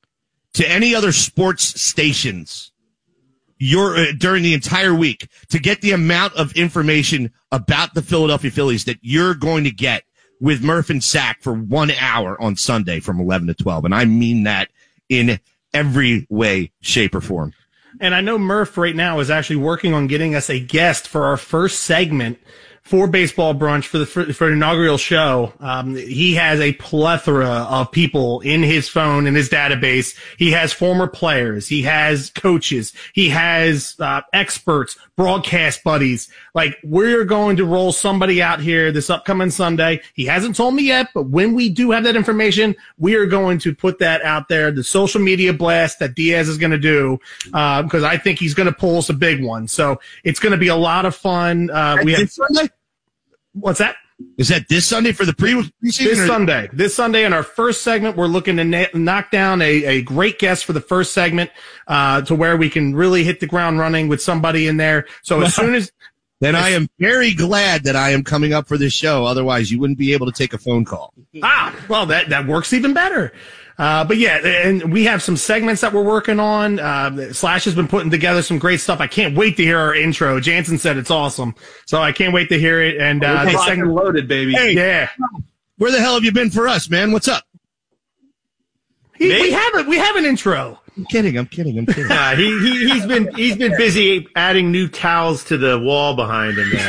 to any other sports stations you're, uh, during the entire week to get the amount of information about the Philadelphia Phillies that you're going to get with Murph and Sack for one hour on Sunday from eleven to twelve. And I mean that in every way, shape, or form. And I know Murph right now is actually working on getting us a guest for our first segment for Baseball Brunch for the for, for an inaugural show. Um, he has a plethora of people in his phone, in his database. He has former players. He has coaches. He has uh, experts, broadcast buddies. Like, we're going to roll somebody out here this upcoming Sunday. He hasn't told me yet, but when we do have that information, we are going to put that out there, the social media blast that Diaz is going to do, uh, because I think he's going to pull us a big one. So it's going to be a lot of fun. Uh, we have Sunday? What's that? Is that this Sunday for the pre preseason? This or? Sunday. This Sunday in our first segment, we're looking to na- knock down a, a great guest for the first segment, uh, to where we can really hit the ground running with somebody in there. So as soon as then I am very glad that I am coming up for this show. Otherwise, you wouldn't be able to take a phone call. ah, well, that that works even better. Uh, but yeah, and we have some segments that we're working on. Uh, Slash has been putting together some great stuff. I can't wait to hear our intro. Jansen said it's awesome, so I can't wait to hear it. And uh, We're the segment loaded, baby. Hey, yeah. Where the hell have you been for us, man? What's up? He, we have it. We have an intro. I'm kidding. I'm kidding. I'm kidding. Uh, he, he, he's been he's been busy adding new towels to the wall behind him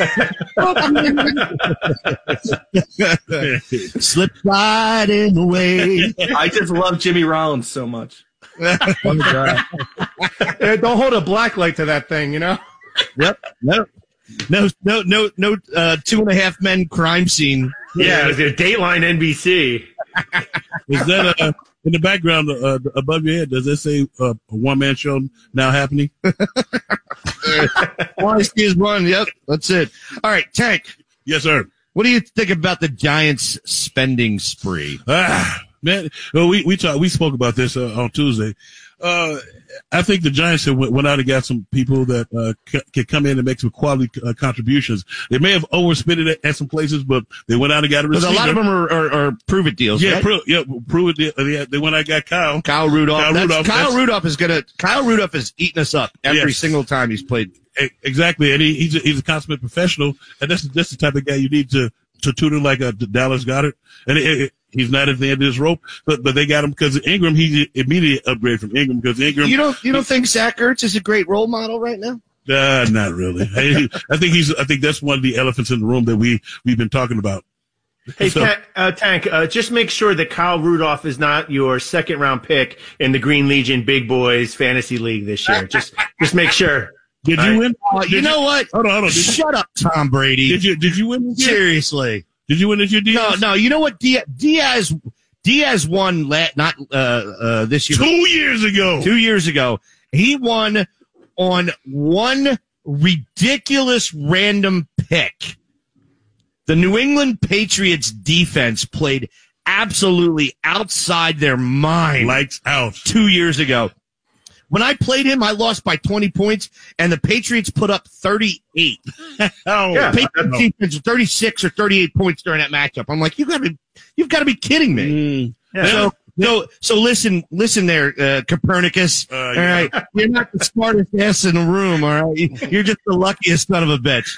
there. Slip sliding away. I just love Jimmy Rollins so much. Uh, don't hold a black light to that thing, you know? Yep. No. No. No. No. No. Uh, two and a half men crime scene. Yeah, it was a Dateline N B C. Is that uh, in the background uh, above your head? Does that say uh, a one-man show now happening? All I see is one. Yep, that's it. All right, Tank. Yes, sir. What do you think about the Giants' spending spree? Ah, man, well, we we talked, we spoke about this uh, on Tuesday. Uh, I think the Giants have went, went out and got some people that uh, c- can come in and make some quality uh, contributions. They may have overspent it at, at some places, but they went out and got a receiver. Because a lot of them are, are, are prove-it deals, Yeah, right? prove, yeah, prove it. They, they went out and got Kyle. Kyle Rudolph. Kyle That's- Rudolph. Kyle That's- Rudolph is gonna. Kyle Rudolph is eating us up every Yes. single time he's played. E- Exactly, and he, he's a, he's a consummate professional, and that's that's the type of guy you need to to tutor like a Dallas Goedert. And it, it, he's not at the end of his rope, but but they got him because Ingram. He immediately upgraded from Ingram because Ingram. You don't. You don't think Zach Ertz is a great role model right now? Uh, not really. I, I think he's. I think that's one of the elephants in the room that we we've been talking about. Hey, So- Ta- uh, Tank, uh, just make sure that Kyle Rudolph is not your second round pick in the Green Legion Big Boys Fantasy League this year. Just just make sure. Did All you right. win? Uh, Did you know what? Hold on, hold on. Did you, Shut up, Tom Brady. did you did you win this year? Seriously. Did you win this year, No, Diaz? no. You know what? Diaz Diaz, Diaz won la- not uh, uh, this year, but Two years ago. two years ago. He won on one ridiculous random pick. The New England Patriots defense played absolutely outside their mind Lights out. two years ago. When I played him, I lost by twenty points, and the Patriots put up thirty-eight. Oh, The Patriots no. defense was thirty-six or thirty-eight points during that matchup. I'm like, you got to, you've got to be kidding me. Mm. So, so, so listen, listen there, uh, Copernicus. Uh, all yeah. right, you're not the smartest ass in the room. All right, you're just the luckiest son of a bitch.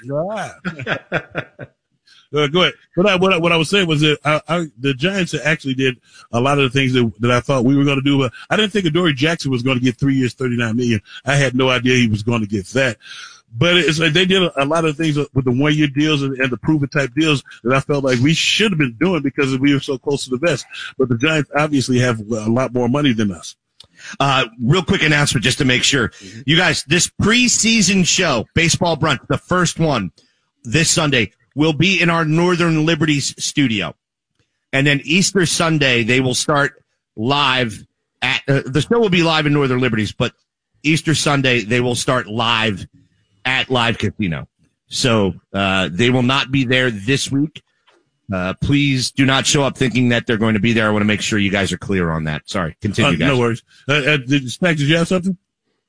Uh, go ahead. What I, what I, what I was saying was that I, I, the Giants actually did a lot of the things that, that I thought we were going to do. But I didn't think Adoree Jackson was going to get three years, thirty-nine million. I had no idea he was going to get that. But it's like they did a, a lot of things with the one year deals and, and the prove it type deals that I felt like we should have been doing because we were so close to the vest. But the Giants obviously have a lot more money than us. Uh, real quick announcement just to make sure. You guys, this preseason show, Baseball Brunch, the first one this Sunday, will be in our Northern Liberties studio. And then Easter Sunday, they will start live at, uh, the show will be live in Northern Liberties, but Easter Sunday, they will start live at Live Casino. So, uh, they will not be there this week. Uh, please do not show up thinking that they're going to be there. I want to make sure you guys are clear on that. Sorry. Continue, Uh, guys. no worries. Uh, uh, did, Snack, did you have something?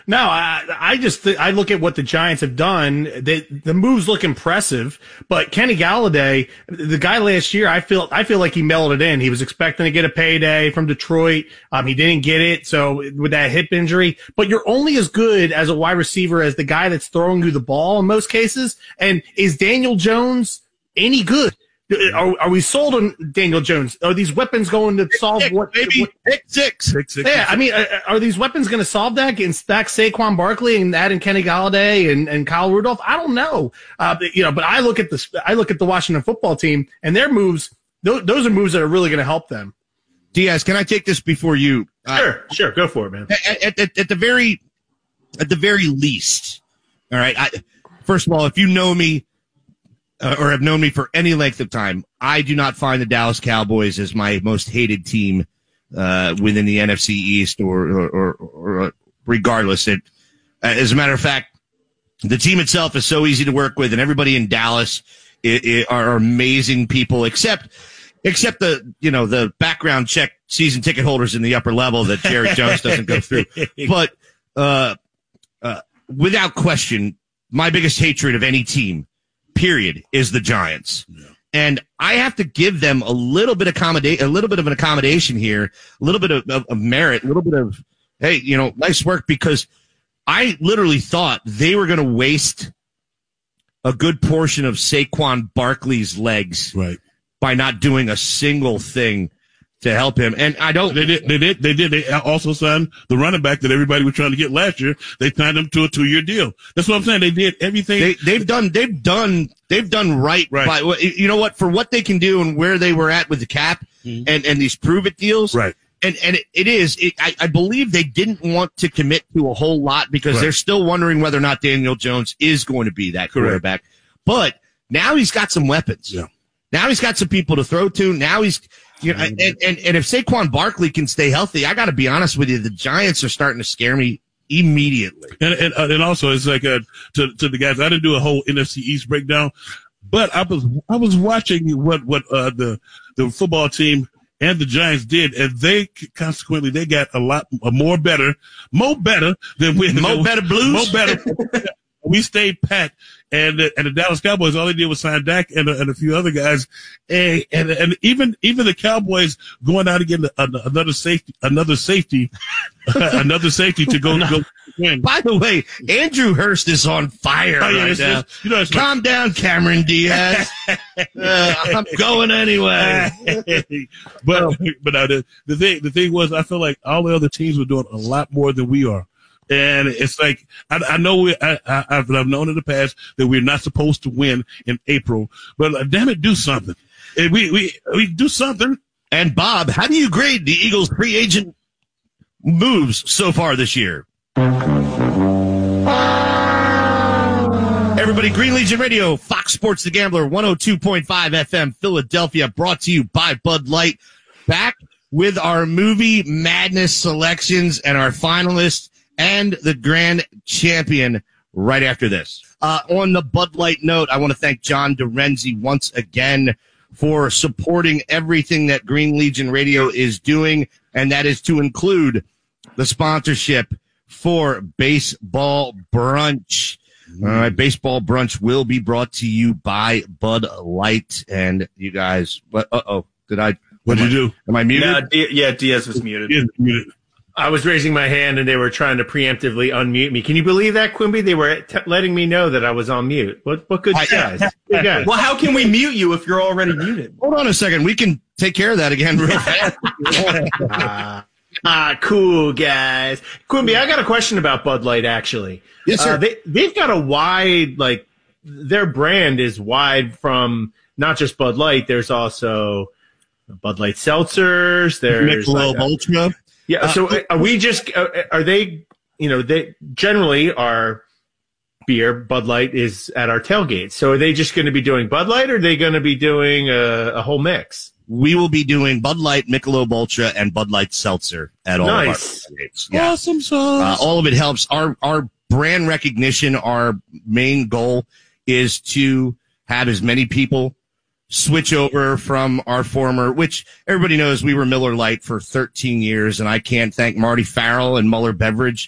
No, I, I just th- I look at what the Giants have done. They, the moves look impressive, but Kenny Galladay, the guy last year, I feel I feel like he mellowed it in. He was expecting to get a payday from Detroit. Um, he didn't get it, so with that hip injury. But you're only as good as a wide receiver as the guy that's throwing you the ball in most cases. And is Daniel Jones any good? Are, are we sold on Daniel Jones? Are these weapons going to solve Pick, what? Maybe what pick six. Six, six, yeah, six. I mean, are, are these weapons going to solve that? Getting back Saquon Barkley and adding Kenny Galladay and, and Kyle Rudolph? I don't know. Uh, but, you know, but I look at the I look at the Washington football team and their moves. Those, those are moves that are really going to help them. Diaz, can I take this before you? Uh, Sure, sure, go for it, man. At, at, at the very, at the very least, all right. I, first of all, if you know me. Uh, or have known me for any length of time, I do not find the Dallas Cowboys as my most hated team uh, within the N F C East, or or, or, or regardless. It, uh, as a matter of fact, the team itself is so easy to work with, and everybody in Dallas it, it are amazing people, except except the you know the background check season ticket holders in the upper level that Jerry Jones doesn't go through. But uh, uh, without question, my biggest hatred of any team, period, is the Giants. Yeah. And I have to give them a little bit of accommodate, a little bit of an accommodation here, a little bit of, of, of merit, a little bit of, hey, you know, nice work, because I literally thought they were going to waste a good portion of Saquon Barkley's legs right. by not doing a single thing to help him. And I don't. They did. They did. They did. They also signed the running back that everybody was trying to get last year. They signed him to a two-year deal. That's what I'm saying. They did everything. They, they've done. They've done. They've done right. Right. By, you know what? For what they can do and where they were at with the cap mm-hmm. and and these prove it deals. Right. And and it, it is. It, I, I believe they didn't want to commit to a whole lot because right. they're still wondering whether or not Daniel Jones is going to be that Correct. quarterback. But now he's got some weapons. Yeah. Now he's got some people to throw to. Now he's. You know, and, and, and if Saquon Barkley can stay healthy, I got to be honest with you, the Giants are starting to scare me immediately. And and, and also, it's like uh, to to the guys. I didn't do a whole N F C East breakdown, but I was I was watching what what uh, the the football team and the Giants did, and they consequently they got a lot more better, more better than we more better blues, more better. We stayed pat, and and the Dallas Cowboys, all they did was sign Dak and, and a few other guys, and and, and even even the Cowboys going out again another safety, another safety, another safety to go go win. By the way, Andrew Hurst is on fire oh, yeah, right it's, now. It's, you know, it's Calm like, down, Cameron Diaz. uh, I'm going anyway. but but uh, the the thing the thing was, I feel like all the other teams were doing a lot more than we are. And it's like, I, I know we, I, I, I've, I've known in the past that we're not supposed to win in April, but uh, damn it, do something. And we, we, we do something. And Bob, how do you grade the Eagles free agent moves so far this year? Everybody, Green Legion Radio, Fox Sports The Gambler, one oh two point five F M, Philadelphia, brought to you by Bud Light. Back with our movie madness selections and our finalists and the grand champion right after this. Uh, on the Bud Light note, I want to thank John DeRenzi once again for supporting everything that Green Legion Radio is doing, and that is to include the sponsorship for Baseball Brunch. All right, Baseball Brunch will be brought to you by Bud Light, and you guys, what, uh-oh, did I, what did you do? Am I muted? Yeah, D- yeah Diaz was muted. Diaz was muted. I was raising my hand and they were trying to preemptively unmute me. Can you believe that, Quimby? They were t- letting me know that I was on mute. What what good guys? Good guys. Well, how can we mute you if you're already muted? Hold on a second. We can take care of that again real fast. Ah, uh, cool, guys. Quimby, I got a question about Bud Light, actually. Yes, sir. Uh, they, they've got a wide, like, their brand is wide from not just Bud Light. There's also Bud Light seltzers. There's Michelob like a, Ultra. Yeah. So uh, are we just, uh, are they, you know, they generally our beer, Bud Light, is at our tailgate. So are they just going to be doing Bud Light, or are they going to be doing a, a whole mix? We will be doing Bud Light, Michelob Ultra, and Bud Light Seltzer at all nice. of our tailgates. Yeah. Awesome sauce. Uh, all of it helps. Our, our brand recognition, our main goal is to have as many people switch over from our former, which everybody knows we were Miller Lite for thirteen years, and I can't thank Marty Farrell and Muller Beverage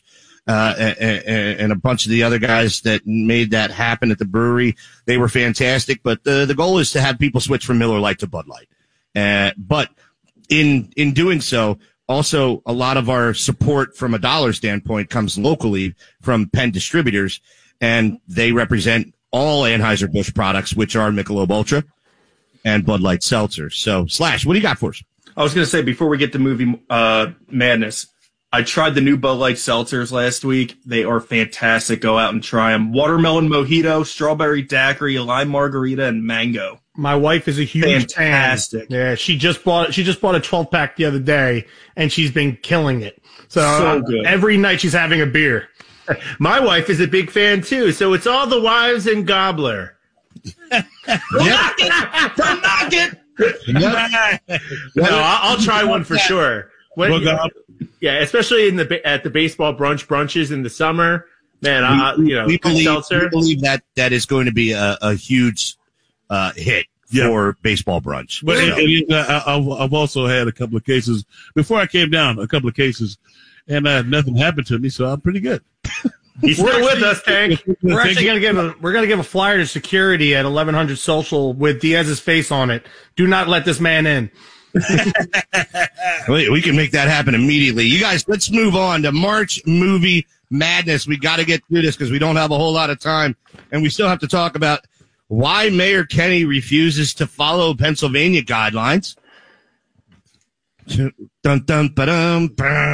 uh, and, and a bunch of the other guys that made that happen at the brewery. They were fantastic. But the, the goal is to have people switch from Miller Lite to Bud Light. Uh, but in, in doing so, also a lot of our support from a dollar standpoint comes locally from Penn Distributors, and they represent all Anheuser-Busch products, which are Michelob Ultra and Bud Light Seltzer. So, Slash, what do you got for us? I was going to say, before we get to movie uh, madness, I tried the new Bud Light Seltzers last week. They are fantastic. Go out and try them. Watermelon mojito, strawberry daiquiri, lime margarita, and mango. My wife is a huge Fantastic. fan. Yeah, she just bought she just bought a twelve pack the other day, and she's been killing it. So, So uh, good. every night she's having a beer. My wife is a big fan too, so it's all the wives and Gobbler. Yep. Don't knock it. No, I'll, I'll try one for sure. When, Well, God. yeah, especially in the ba- at the baseball brunch brunches in the summer. Man, I, I- you know, we good believe, seltzer. we believe that that is going to be a, a huge uh, hit Yeah. for baseball brunch. But So- it, it, I, I've, I've also had a couple of cases before I came down, a couple of cases, and uh, nothing happened to me, so I'm pretty good. He's still with us, Tank. We're actually gonna give a we're gonna give a flyer to security at eleven hundred Social with Diaz's face on it. Do not let this man in. we, we can make that happen immediately. You guys, let's move on to March movie madness. We got to get through this because we don't have a whole lot of time, and we still have to talk about why Mayor Kenny refuses to follow Pennsylvania guidelines. Dun, dun, ba-dum,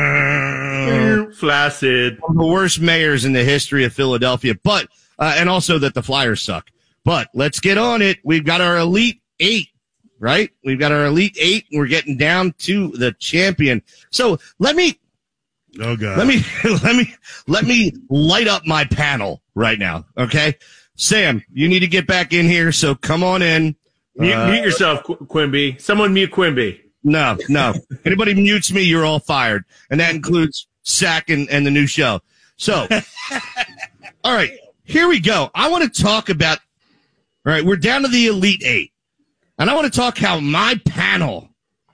bam. Flaccid. One of the worst mayors in the history of Philadelphia, but uh, and also that the Flyers suck. But let's get on it. We've got our Elite Eight, right? We've got our Elite Eight, and we're getting down to the champion. So let me Oh, God. let me let me let me light up my panel right now, okay? Sam, you need to get back in here, so come on in. Mute, Uh, mute yourself, Qu- Quimby. Someone mute Quimby. No, no. Anybody mutes me, you're all fired. And that includes Sack and, and the new show. So, all right, here we go. I want to talk about, all right, we're down to the Elite Eight. And I want to talk how my panel,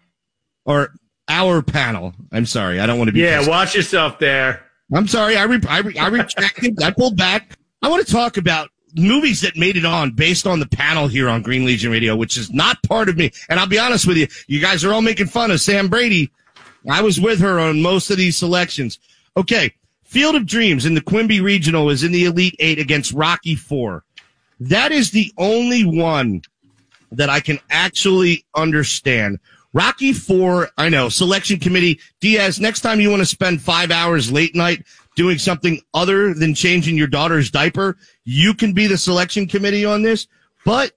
or our panel, I'm sorry, I don't want to be. Yeah, pissed. watch yourself there. I'm sorry, I, re- I, re- I retracted, I pulled back. I want to talk about movies that made it on based on the panel here on Green Legion Radio, which is not part of me. And I'll be honest with you, you guys are all making fun of Sam Brady. I was with her on most of these selections. Okay, Field of Dreams in the Quimby Regional is in the Elite Eight against Rocky Four. That is the only one that I can actually understand. Rocky Four, I know, selection committee. Diaz, next time you want to spend five hours late night doing something other than changing your daughter's diaper, you can be the selection committee on this. But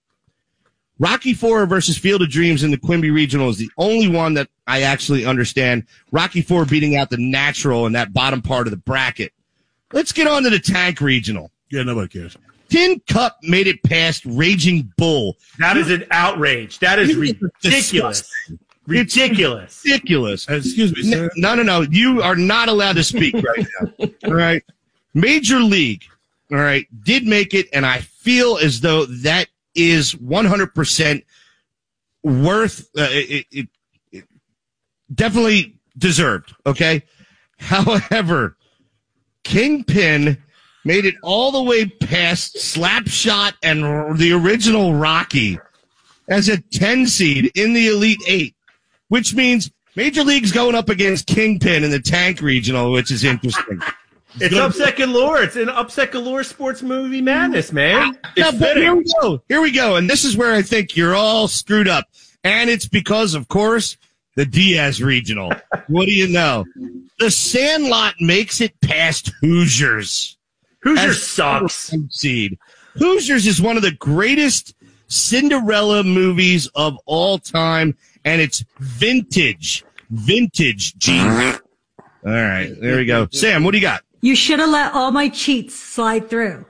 Rocky Four versus Field of Dreams in the Quimby Regional is the only one that I actually understand. Rocky Four beating out the Natural in that bottom part of the bracket. Let's get on to the Tank Regional. Yeah, nobody cares. Tin Cup made it past Raging Bull. That is an outrage. That is ridiculous. Disgusting. Ridiculous. Ridiculous. Uh, excuse me, sir. No, no, no. You are not allowed to speak right now. All right. Major League, all right, did make it, and I feel as though that is one hundred percent worth, uh, it, it, it definitely deserved, okay? However, Kingpin made it all the way past Slapshot and the original Rocky as a ten seed in the Elite Eight, which means Major League's going up against Kingpin in the Tank Regional, which is interesting. It's upset galore. It's an upset galore sports movie madness, man. Now, It's but here fitting. we go. Here we go. And this is where I think you're all screwed up. And it's because, of course, the Diaz Regional. What do you know? The Sandlot makes it past Hoosiers. Hoosiers as sucks. Seed. Hoosiers is one of the greatest Cinderella movies of all time, and it's vintage. Vintage, G. All right, there we go. Sam, what do you got? You should have let all my cheats slide through.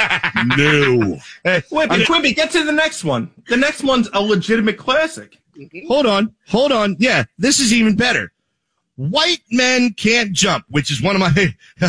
No. Hey, Wait, but I'm- Quimby, get to the next one. The next one's a legitimate classic. hold on, hold on. Yeah, this is even better. White Men Can't Jump, which is one of my.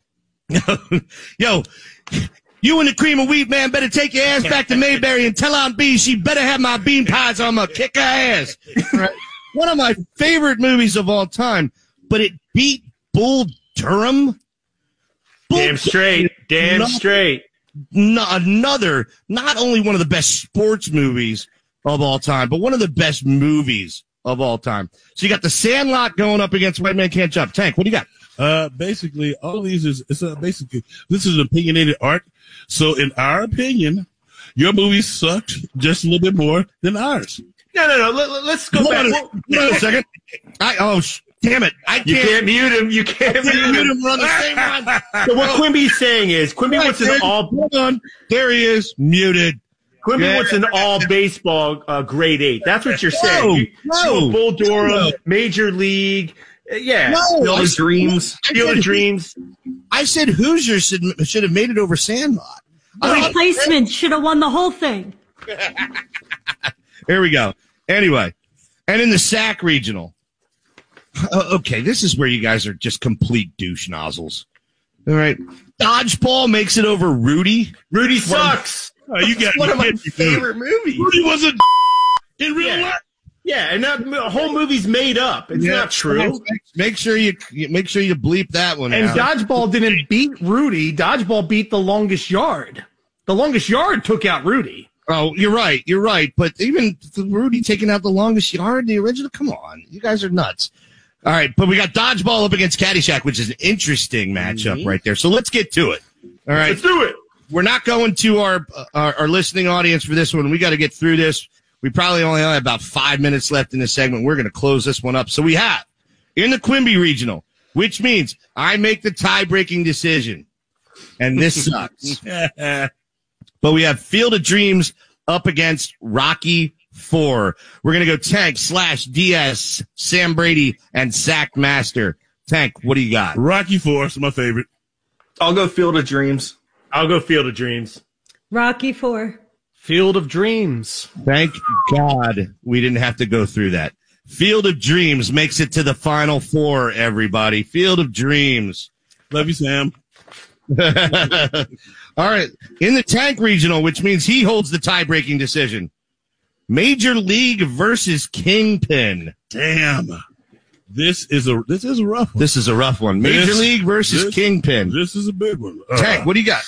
Yo, you and the cream of wheat man better take your ass back to Mayberry and tell Aunt B she better have my bean pies or I'm gonna kick her ass. Right? One of my favorite movies of all time, but it beat Bull Durham. Damn straight. Damn Not- straight. No, another, not only one of the best sports movies of all time, but one of the best movies of all time. So you got The Sandlot going up against White Man Can't Jump. Tank, what do you got? Uh, basically, all of these is, it's uh, basically, this is opinionated art. So in our opinion, your movie sucked just a little bit more than ours. No, no, no. Let, let- let's go Hold back. on, Well, hold on a second. I, oh, sh- damn it. I can't. You can't mute him. You can't I can't mute mute him. him. We're on the same one. So what Quimby's saying is, Quimby Right, wants an there- all Hold on. There he is. Muted. Quimby Yeah. wants an all baseball uh, grade eight. That's what you're saying. No, you, no, you Bull Durham, no. Major League. Uh, yeah. No, Field I of said- Dreams. I Field said- of Dreams. I said Hoosiers should, should have made it over Sandlot. The I- replacement should have won the whole thing. Here we go. Anyway, and in the S A C regional. Uh, okay, this is where you guys are just complete douche nozzles. All right. Dodgeball makes it over Rudy. Rudy sucks. Oh, you got One of my me. favorite movies. Rudy was a in real Yeah. life. Yeah, and that m- whole movie's made up. It's Yeah. not true. Make sure you you- make sure you bleep that one And out. Dodgeball didn't beat Rudy. Dodgeball beat the longest yard. The longest yard took out Rudy. Oh, you're right. You're right. But even the Rudy taking out the longest yard, the original, come on. You guys are nuts. All right, but we got Dodgeball up against Caddyshack, which is an interesting matchup Mm-hmm. right there. So let's get to it. All right. Let's do it. We're not going to our, our our listening audience for this one. We got to get through this. We probably only have about five minutes left in this segment. We're going to close this one up. So we have in the Quimby Regional, which means I make the tie-breaking decision, and this sucks. But we have Field of Dreams up against Rocky Four. We're going to go Tank slash D S, Sam Brady, and Sack Master. Tank, what do you got? Rocky Force, my favorite. I'll go Field of Dreams. I'll go Field of Dreams. Rocky Four. Field of Dreams. Thank God we didn't have to go through that. Field of Dreams makes it to the Final Four, everybody. Field of Dreams. Love you, Sam. All right. In the Tank Regional, which means he holds the tie-breaking decision. Major League versus Kingpin. Damn. This is a this is a rough one. This is a rough one. Major This- League versus this- Kingpin. This is a big one. Uh, Tank, what do you got?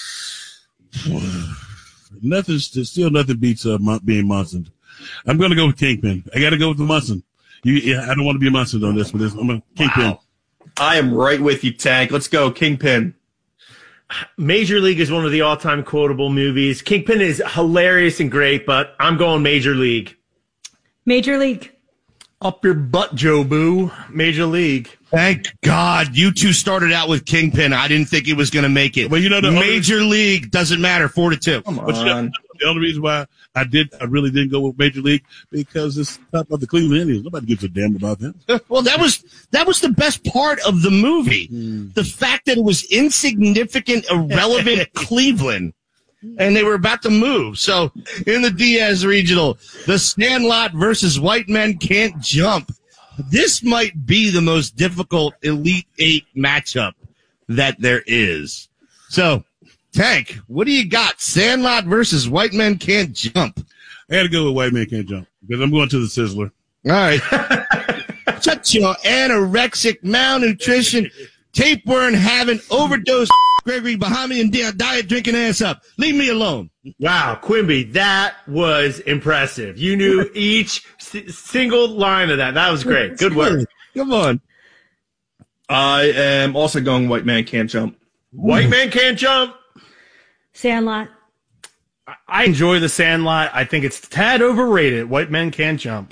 Nothing, still nothing beats uh, Mon- being Munson. I'm going to go with Kingpin. I got to go with the Munson. You, yeah, I don't want to be a Munson on this one. This, I'm a Kingpin. Wow. I am right with you, Tank. Let's go, Kingpin. Major League is one of the all-time quotable movies. Kingpin is hilarious and great, but I'm going Major League. Major League. Up your butt, Joe Boo. Major League. Thank God you two started out with Kingpin. I didn't think he was going to make it. Well, you know, the Major League doesn't matter. Four to two. Come But you know, on. the only reason why I did, I really didn't go with Major League because it's top of the Cleveland Indians. Nobody gives a damn about them. Well, that was that was the best part of the movie. The fact that it was insignificant, irrelevant Cleveland, and they were about to move. So in the Diaz Regional, the Sandlot versus White Men Can't Jump. This might be the most difficult Elite Eight matchup that there is. So, Tank, what do you got? Sandlot versus White Men Can't Jump. I got to go with White Man Can't Jump because I'm going to the Sizzler. All right. Shut your anorexic, malnutrition, tapeworm having, overdose, Gregory Bahamian di- diet drinking ass up. Leave me alone. Wow, Quimby, that was impressive. You knew each s- single line of that. That was great. Good work. Come on. I am also going White Man Can't Jump. White Man Can't Jump. Sandlot. I enjoy the Sandlot. I think it's a tad overrated. White Men Can't Jump.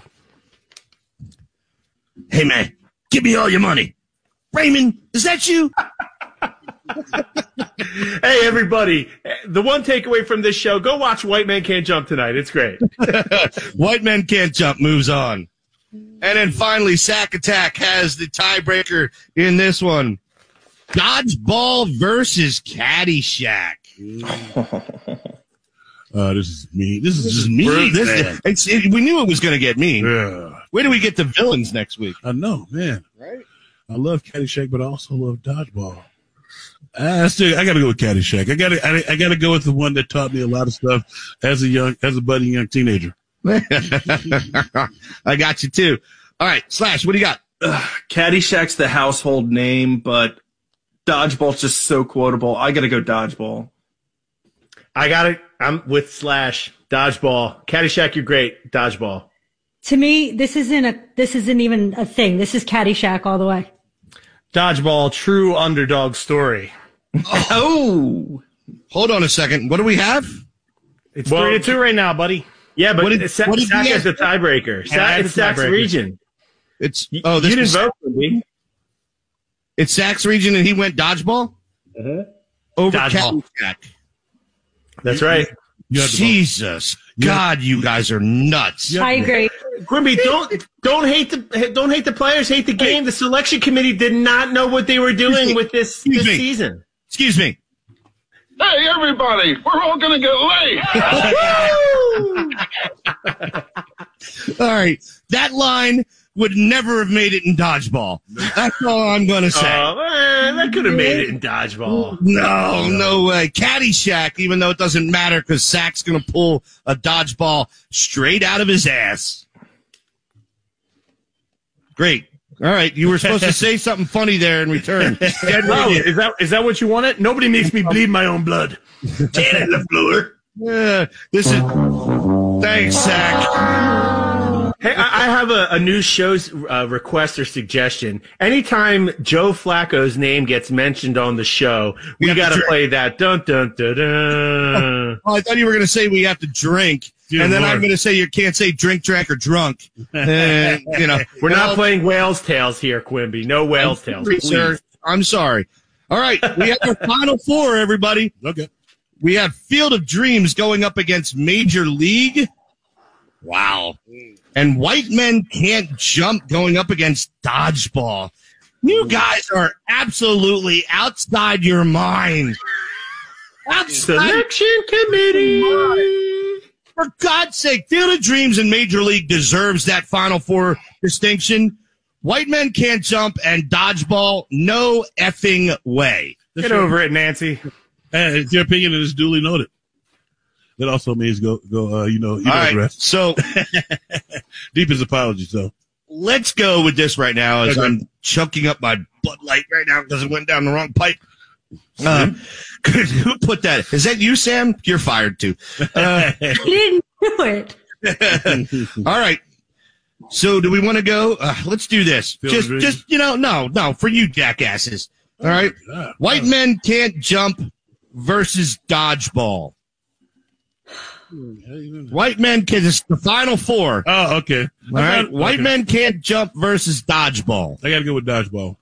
Hey, man, give me all your money. Raymond, is that you? Hey, everybody. The one takeaway from this show, go watch White Man Can't Jump tonight. It's great. White Men Can't Jump moves on. And then finally, Sack Attack has the tiebreaker in this one. Dodgeball versus Caddyshack. Uh, this is me. This is just me. This, man. it's, it, we knew it was going to get mean. Yeah. Where do we get the villains next week? I know, man. Right? I love Caddyshack, but I also love Dodgeball. I still, I got to go with Caddyshack. I got to, I, I got to go with the one that taught me a lot of stuff as a young, as a budding young teenager. I got you too. All right, Slash, what do you got? Ugh, Caddyshack's the household name, but Dodgeball's just so quotable. I gotta go Dodgeball. I got it. I'm with Slash. Dodgeball. Caddyshack, you're great. Dodgeball. To me, this isn't a this isn't even a thing. This is Caddyshack all the way. Dodgeball, true underdog story. Oh, hold on a second. What do we have? It's Well, three to two right now, buddy. Yeah, but What did- Sa- what did Sack he is the have? tiebreaker. Yeah, Sack, it's it's Sack's tiebreaker. region. It's You, oh, this you didn't was, vote for me. it's Zach's region, and he went dodgeball Uh-huh. over Dodgeball. Caddyshack. That's right. You had to vote. Jesus, God, you guys are nuts. I agree. Quimby, don't don't hate the don't hate the players, hate the game. The selection committee did not know what they were doing me. with this, Excuse this me. season. Excuse me. Hey, everybody, we're all going to get laid. All right, that line would never have made it in dodgeball. That's all I'm going to say. Oh, man, that could have made it in dodgeball. No, no way. Caddyshack, even though it doesn't matter because Sack's going to pull a dodgeball straight out of his ass. Great. All right, you were supposed to say something funny there in return. Dead Oh, idiot. is that is that what you wanted? Nobody makes me bleed my own blood. Janet LaFleur. Yeah, this is. Thanks, Sack. Hey, I, I have a, a new show's uh, request or suggestion. Anytime Joe Flacco's name gets mentioned on the show, we have to got to drink. play that dun dun dun dun. Oh, I thought you were going to say we have to drink, Dear and then Lord. I'm going to say you can't say drink, drank, or drunk. And, you know, We're well, not playing Whale's Tales here, Quimby. No Whale's Tales, sorry, please. sir. I'm sorry. All right, we have our final four, everybody. Okay. We have Field of Dreams going up against Major League. Wow. And White Men Can't Jump going up against Dodgeball. You guys are absolutely outside your mind. Outside. Selection committee. For God's sake, Field of Dreams and Major League deserves that Final Four distinction. White Men Can't Jump and Dodgeball, no effing way. Get over it, Nancy. And it's your opinion, and it's duly noted. That also means go, go. Uh, you know, you know All the right, rest. so Deepest apologies, though. let's go with this right now as Okay. I'm choking up my Bud Light right now because it went down the wrong pipe. Uh, who put that? Is that you, Sam? You're fired too. Uh, I didn't do it. all right. So do we want to go? Uh, let's do this. Field Just, of Dreams. just you know, no, no, for you jackasses. All right. God. White Men Can't Jump versus Dodgeball. White Men Can. It's the final four. All Oh, okay. right. Okay. White Men Can't Jump versus Dodgeball. I got to go with dodgeball.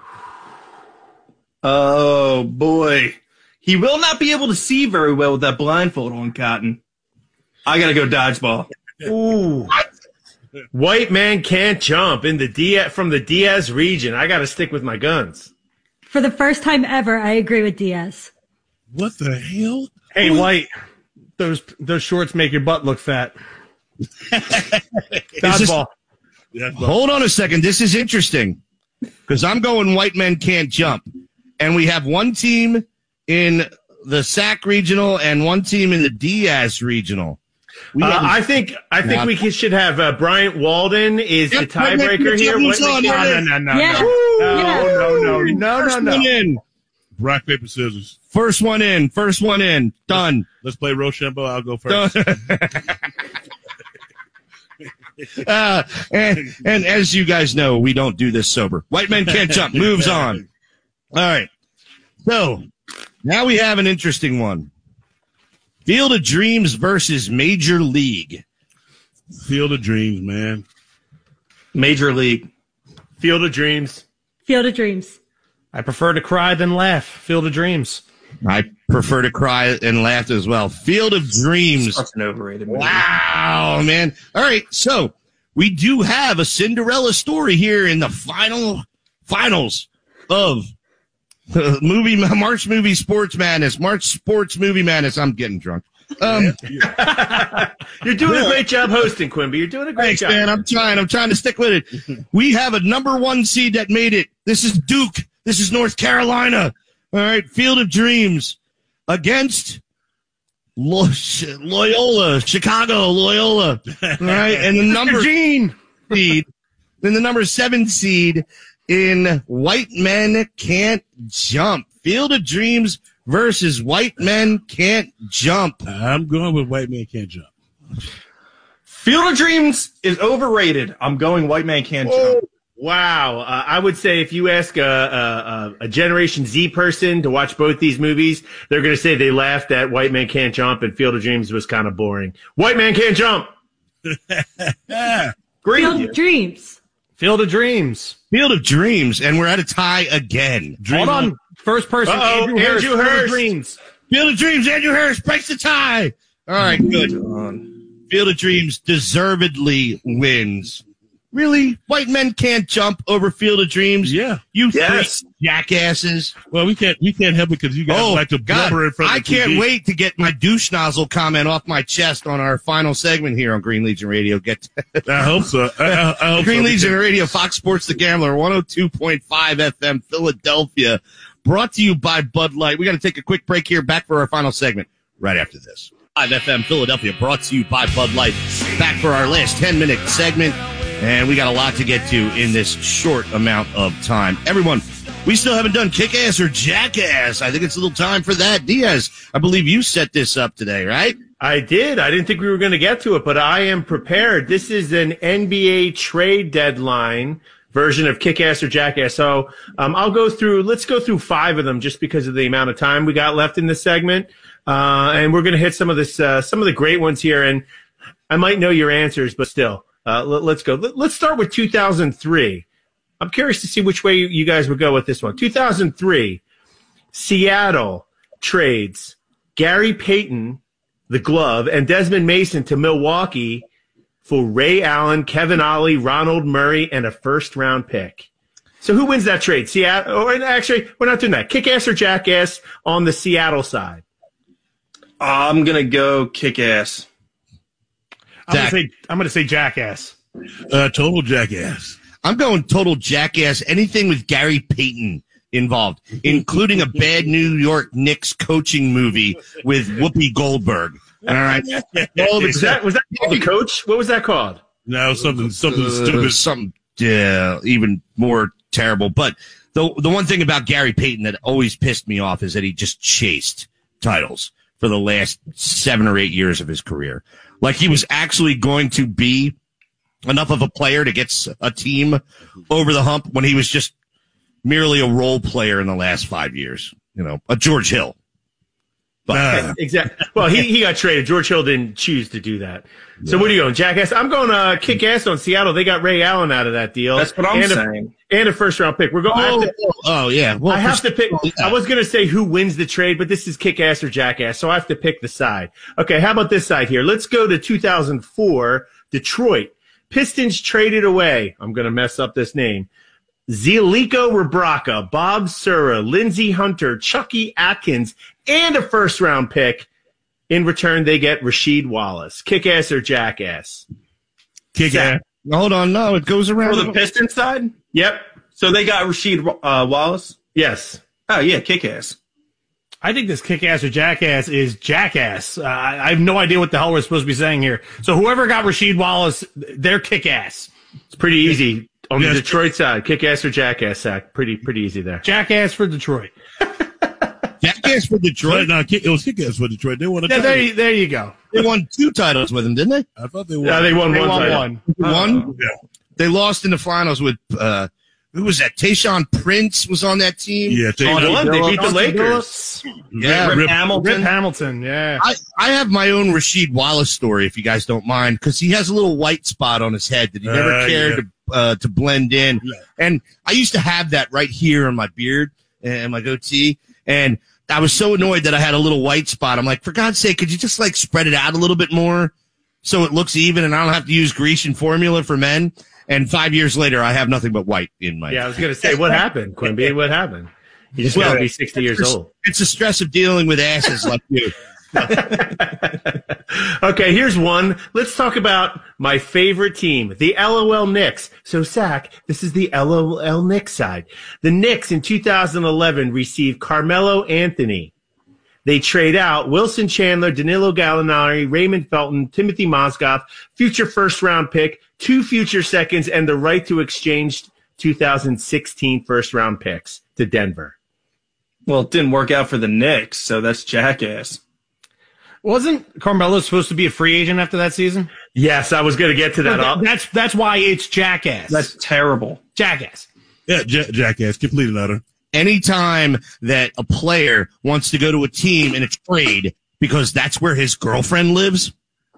Oh boy, he will not be able to see very well with that blindfold on, Cotton. I gotta go Dodgeball. Ooh. White Man Can't Jump in the Diaz, from the Diaz region. I got to stick with my guns. For the first time ever, I agree with Diaz. What the hell? Hey, White, those those shorts make your butt look fat. Dodgeball. Yeah, Hold on a second. This is interesting because I'm going White Men Can't Jump. And we have one team in the S A C regional and one team in the Diaz regional. We Uh, have- I think I think Yeah. we could- should have uh, Bryant Walden is Yep, the tiebreaker White here. Man White Can't Man Jump. Can't- No, no, no, Yeah. no, no, Yeah. no, no, no, no, First no, one no. in. rock, paper, scissors. First one in. First one in. Done. Let's play Rochambeau. I'll go first. uh, and, and as you guys know, we don't do this sober. White Men Can't Jump moves on. All right. So now we have an interesting one. Field of Dreams versus Major League. Field of Dreams, man. Major League. Field of Dreams. Field of Dreams. I prefer to cry than laugh. Field of Dreams. I prefer to cry and laugh as well. Field of Dreams. Such an overrated movie. Wow, man. All right. So we do have a Cinderella story here in the final finals of uh, movie March movie Sports Madness. March Sports Movie Madness. I'm getting drunk. Um, You're doing a great job hosting, Quimby. You're doing a great thanks, job. man. I'm trying. I'm trying to stick with it. We have a number one seed that made it. This is Duke. This is North Carolina. All right. Field of Dreams against Lo- Loyola, Chicago, Loyola. All right. And the number Gene. seed, then the number seven seed in White Men Can't Jump. Field of Dreams versus White Men Can't Jump. I'm going with White Men Can't Jump. Field of Dreams is overrated. I'm going White Man Can't Oh, Jump. wow. Uh, I would say if you ask a, a, a Generation Z person to watch both these movies, they're going to say they laughed at White Man Can't Jump and Field of Dreams was kind of boring. White Man Can't Jump. Great. Field of Dreams. Field of Dreams. Field of Dreams, and we're at a tie again. Hold on. First person, Uh-oh, Andrew Hurst. Andrew Field of Hurst. Dreams. Field of Dreams, Andrew Hurst breaks the tie. All right, good. Field of Dreams deservedly wins. Really? White Men Can't Jump over Field of Dreams? Yeah. You Yes. three jackasses. Well, we can't we can't help it because you guys Oh, like to God. blubber in front of I the T V. can't wait to get my douche nozzle comment off my chest on our final segment here on Green Legion Radio. Get I hope so. I, I, I hope Green so. Legion Radio, Fox Sports The Gambler, one oh two point five F M, Philadelphia. Brought to you by Bud Light. We got to take a quick break here. Back for our final segment right after this. five F M Philadelphia, brought to you by Bud Light. Back for our last ten-minute segment, and we got a lot to get to in this short amount of time. Everyone, we still haven't done Kick-Ass or Jackass. I think it's a little time for that. Diaz, I believe you set this up today, right? I did. I didn't think we were going to get to it, but I am prepared. This is an N B A trade deadline version of Kick-Ass or Jackass. So um, I'll go through, let's go through five of them just because of the amount of time we got left in this segment. Uh, and we're going to hit some of this, uh, some of the great ones here. And I might know your answers, but still, uh, let, let's go. Let, let's start with two thousand three. I'm curious to see which way you guys would go with this one. two thousand three, Seattle trades Gary Payton, the glove, and Desmond Mason to Milwaukee for Ray Allen, Kevin Ollie, Ronald Murray, and a first-round pick. So who wins that trade? Seattle? Or actually, we're not doing that. Kick-Ass or Jackass on the Seattle side? I'm going to go Kick-Ass. I'm going to say, I'm going to say Jackass. Uh, total Jackass. I'm going total Jackass. Anything with Gary Payton involved, including a bad New York Knicks coaching movie with Whoopi Goldberg. All right. Is that, was that called the coach? What was that called? No, something something Uh, stupid. something uh, even more terrible. But the the one thing about Gary Payton that always pissed me off is that he just chased titles for the last seven or eight years of his career. Like he was actually going to be enough of a player to get a team over the hump when he was just merely a role player in the last five years. You know, a George Hill. But, Uh, Exactly. Well, he, he got traded. George Hill didn't choose to do that. So what are you going, Jackass? I'm going to uh, kick ass on Seattle. They got Ray Allen out of that deal. That's what I'm and saying. A, and a first round pick. We're going. I have oh, to, oh, yeah. Well, I have for- to pick. I was going to say who wins the trade, but this is kick ass or Jackass, so I have to pick the side. Okay, how about this side here? Let's go to two thousand four, Detroit. Pistons traded away. I'm going to mess up this name. Zeliko Rebraca, Bob Sura, Lindsey Hunter, Chucky Atkins, and a first round pick. In return, they get Rasheed Wallace. Kick ass or Jackass? Kick ass. Hold on. No, it goes around. For the Pistons side? Yep. So they got Rasheed uh, Wallace? Yes. Oh, yeah, Kick-Ass. I think this kick-ass or jackass is jackass. Uh, I I have no idea what the hell we're supposed to be saying here. So whoever got Rasheed Wallace, they're kick-ass. It's pretty easy. On Yes. the Detroit side, kick ass or Jackass sack. Pretty, pretty easy there. Jackass for Detroit. Jackass for Detroit. Detroit. No, kick, it was kick ass for Detroit. They won a Yeah, title. there, you- there you go. They won two titles with him, didn't they? I thought they won. Yeah, they won They one. won title. one. One. Yeah. They lost in the finals with uh, who was that? Tayshaun Prince was on that team. Yeah, take Oh, they won. They beat the Austin Lakers. Yeah. Rip, Rip- Hamilton. Rip Hamilton, yeah. I, I have my own Rasheed Wallace story, if you guys don't mind, because he has a little white spot on his head that he never Uh, cared yeah. to uh, to blend in. Yeah. And I used to have that right here in my beard and my goatee, and I was so annoyed that I had a little white spot. I'm like, for God's sake, could you just like spread it out a little bit more so it looks even, and I don't have to use Grecian formula for men? And five years later, I have nothing but white in my. Yeah, I was gonna say, what happened, Quimby? What happened? You just Well, gotta be sixty years it's, old. It's the stress of dealing with asses like you. Okay, here's one. Let's talk about my favorite team, the L O L Knicks. So, Zach, this is the L O L Knicks side. The Knicks in two thousand eleven received Carmelo Anthony. They trade out Wilson Chandler, Danilo Gallinari, Raymond Felton, Timothy Mozgov, future first round pick, two future seconds, and the right to exchange two thousand sixteen first round picks to Denver. Well, it didn't work out for the Knicks, so that's jackass. Wasn't Carmelo supposed to be a free agent after that season? Yes, I was going to get to that. No, that that's that's why it's jackass. That's terrible. Jackass. Yeah, j- jackass, complete and utter. Anytime that a player wants to go to a team in a trade because that's where his girlfriend lives,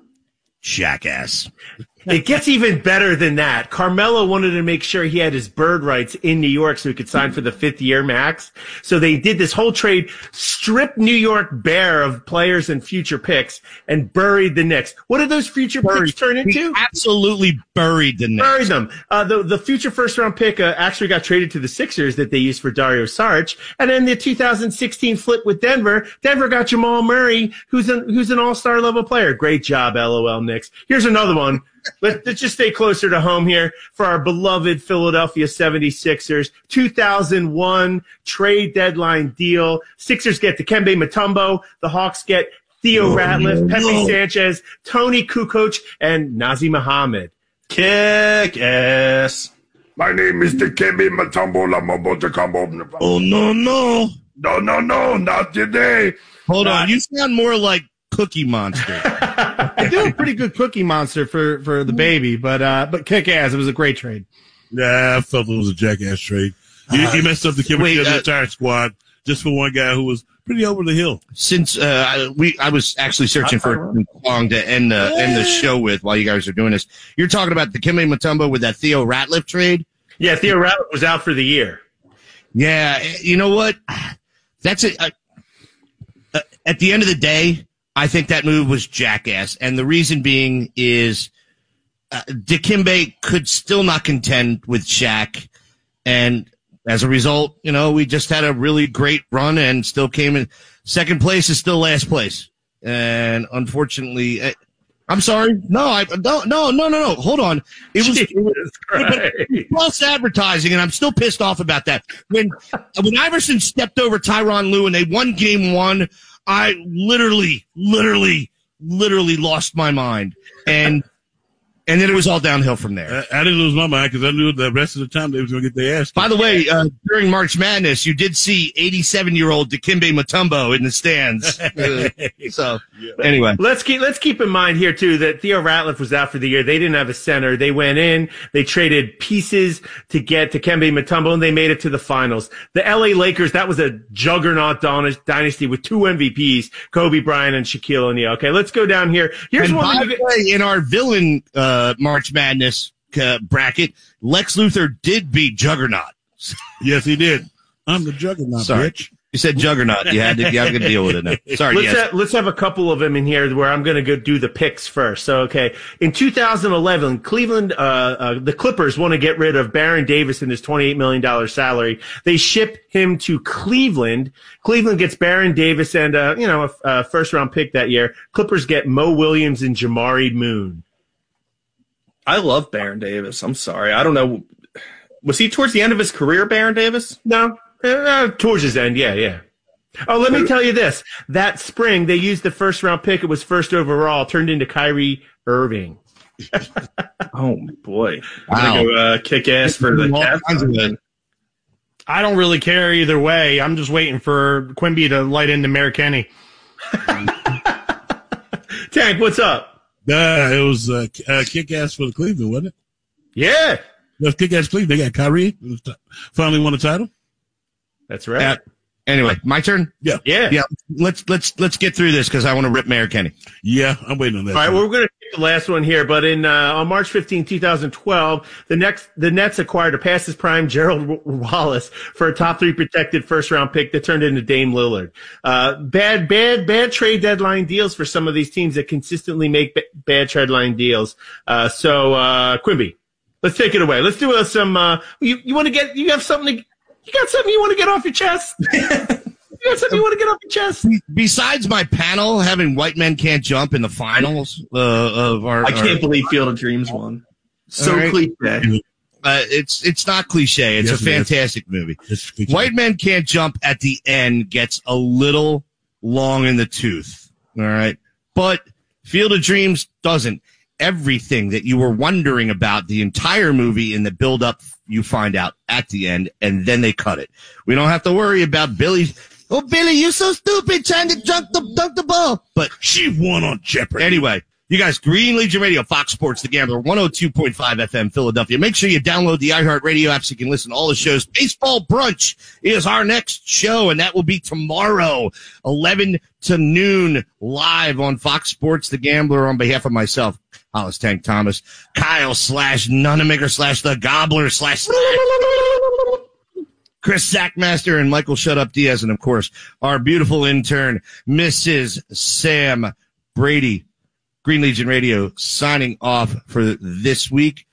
jackass. It gets even better than that. Carmelo wanted to make sure he had his bird rights in New York so he could sign for the fifth year max. So they did this whole trade, stripped New York bare of players and future picks, and buried the Knicks. What did those future Buried. picks turn into? He absolutely buried the Knicks. Buried them. Uh, the, the future first round pick uh, actually got traded to the Sixers that they used for Dario Saric. And then the two thousand sixteen flip with Denver, Denver got Jamal Murray, who's an, who's an all-star level player. Great job, LOL Knicks. Here's another one. Let's, let's just stay closer to home here for our beloved Philadelphia seventy-sixers. two thousand one trade deadline deal. Sixers get Dikembe Mutombo. The Hawks get Theo oh, Ratliff, Pepe no. Sanchez, Tony Kukoc, and Nazir Muhammad. Kick ass. My name is Dikembe Mutombo Lamombo Dikembe. Oh, no, no. No, no, no, not today. Hold not- on. You sound more like Cookie Monster. I do a pretty good Cookie Monster for, for the baby, but uh, but kick ass. It was a great trade. Yeah, I felt it was a jackass trade. He, uh, he messed up the chemistry of the uh, entire squad just for one guy who was pretty over the hill. Since uh, we, I was actually searching for a song to end the yeah. end the show with while you guys are doing this. You're talking about the Dikembe Mutombo with that Theo Ratliff trade. Yeah, Theo Ratliff was out for the year. Yeah, you know what? That's it. Uh, uh, at the end of the day, I think that move was jackass, and the reason being is uh, Dikembe could still not contend with Shaq, and as a result, you know, we just had a really great run and still came in second place is still last place, and unfortunately, I, I'm sorry, no, I no no no no no, hold on, it was, it was false advertising, and I'm still pissed off about that. When when Iverson stepped over Tyronn Lue and they won game one. I literally, literally, literally lost my mind, and and then it was all downhill from there. I, I didn't lose my mind because I knew the rest of the time they was going to get their ass. By the way, uh, during March Madness, you did see eighty-seven-year-old Dikembe Mutombo in the stands. Uh, so anyway, let's keep let's keep in mind here too that Theo Ratliff was out for the year. They didn't have a center. They went in. They traded pieces to get Dikembe Mutombo, and they made it to the finals. The L A Lakers, that was a juggernaut dynasty with two M V Ps, Kobe Bryant and Shaquille O'Neal. Okay, let's go down here. Here's and one. By the way, in our villain. Uh, Uh, March Madness uh, bracket, Lex Luthor did beat Juggernaut. Yes, he did. I'm the Juggernaut, Sorry. bitch. You said Juggernaut. You had to, you had to deal with it now. Sorry, let's, yes. have, let's have a couple of them in here where I'm going to go do the picks first. So, okay. In two thousand eleven, Cleveland, uh, uh, the Clippers want to get rid of Baron Davis and his twenty-eight million dollars salary. They ship him to Cleveland. Cleveland gets Baron Davis and, uh, you know, a, a first round pick that year. Clippers get Mo Williams and Jamari Moon. I love Baron Davis. I'm sorry. I don't know. Was he towards the end of his career, Baron Davis? No. Uh, towards his end, yeah, yeah. Oh, let me tell you this. That spring, they used the first round pick. It was first overall, turned into Kyrie Irving. Oh, boy. I'm Wow. going to go uh, kick ass for the Cavs. I don't really care either way. I'm just waiting for Quimby to light into Mayor Kenny. Tank, what's up? Uh, it was uh, uh, kick-ass for the Cleveland, wasn't it? Yeah. It was kick-ass Cleveland. They got Kyrie. Finally won the title. That's right. Uh, anyway, my turn? Yeah. Yeah. Yeah. Let's let's let's get through this because I want to rip Mayor Kenny. Yeah, I'm waiting on that. All right, well, we're going to take the last one here, but in uh, on March fifteenth, twenty twelve, the next the Nets acquired a past his prime Gerald Wallace for a top three protected first round pick that turned into Dame Lillard. Uh, bad, bad, bad trade deadline deals for some of these teams that consistently make b- bad trade line deals. Uh, so uh, Quimby, let's take it away. Let's do uh, some. Uh, you you want to get? You have something? To, you got something you want to get off your chest? You got something you want to get off your chest? Besides my panel having white men can't jump in the finals uh, of our, I can't our, believe Field of Dreams won. So right. cliche. Uh, it's it's not cliche. It's Yes, a fantastic movie. It's cliche. White Men Can't Jump at the end gets a little long in the tooth. All right. But Field of Dreams doesn't. Everything that you were wondering about the entire movie in the build up you find out at the end, and then they cut it. We don't have to worry about Billy. Oh, Billy, you're so stupid trying to dunk the, dunk the ball. But she won on Jeopardy. Anyway, you guys, Green Legion Radio, Fox Sports, The Gambler, one oh two point five F M, Philadelphia. Make sure you download the iHeartRadio app so you can listen to all the shows. Baseball Brunch is our next show, and that will be tomorrow, eleven to noon, live on Fox Sports, The Gambler. On behalf of myself, Hollis Tank Thomas, Kyle slash Nunemaker slash The Gobbler slash Chris Sackmaster, and Michael Shut Up Diaz, and of course, our beautiful intern, Missus Sam Brady. Green Legion Radio signing off for this week.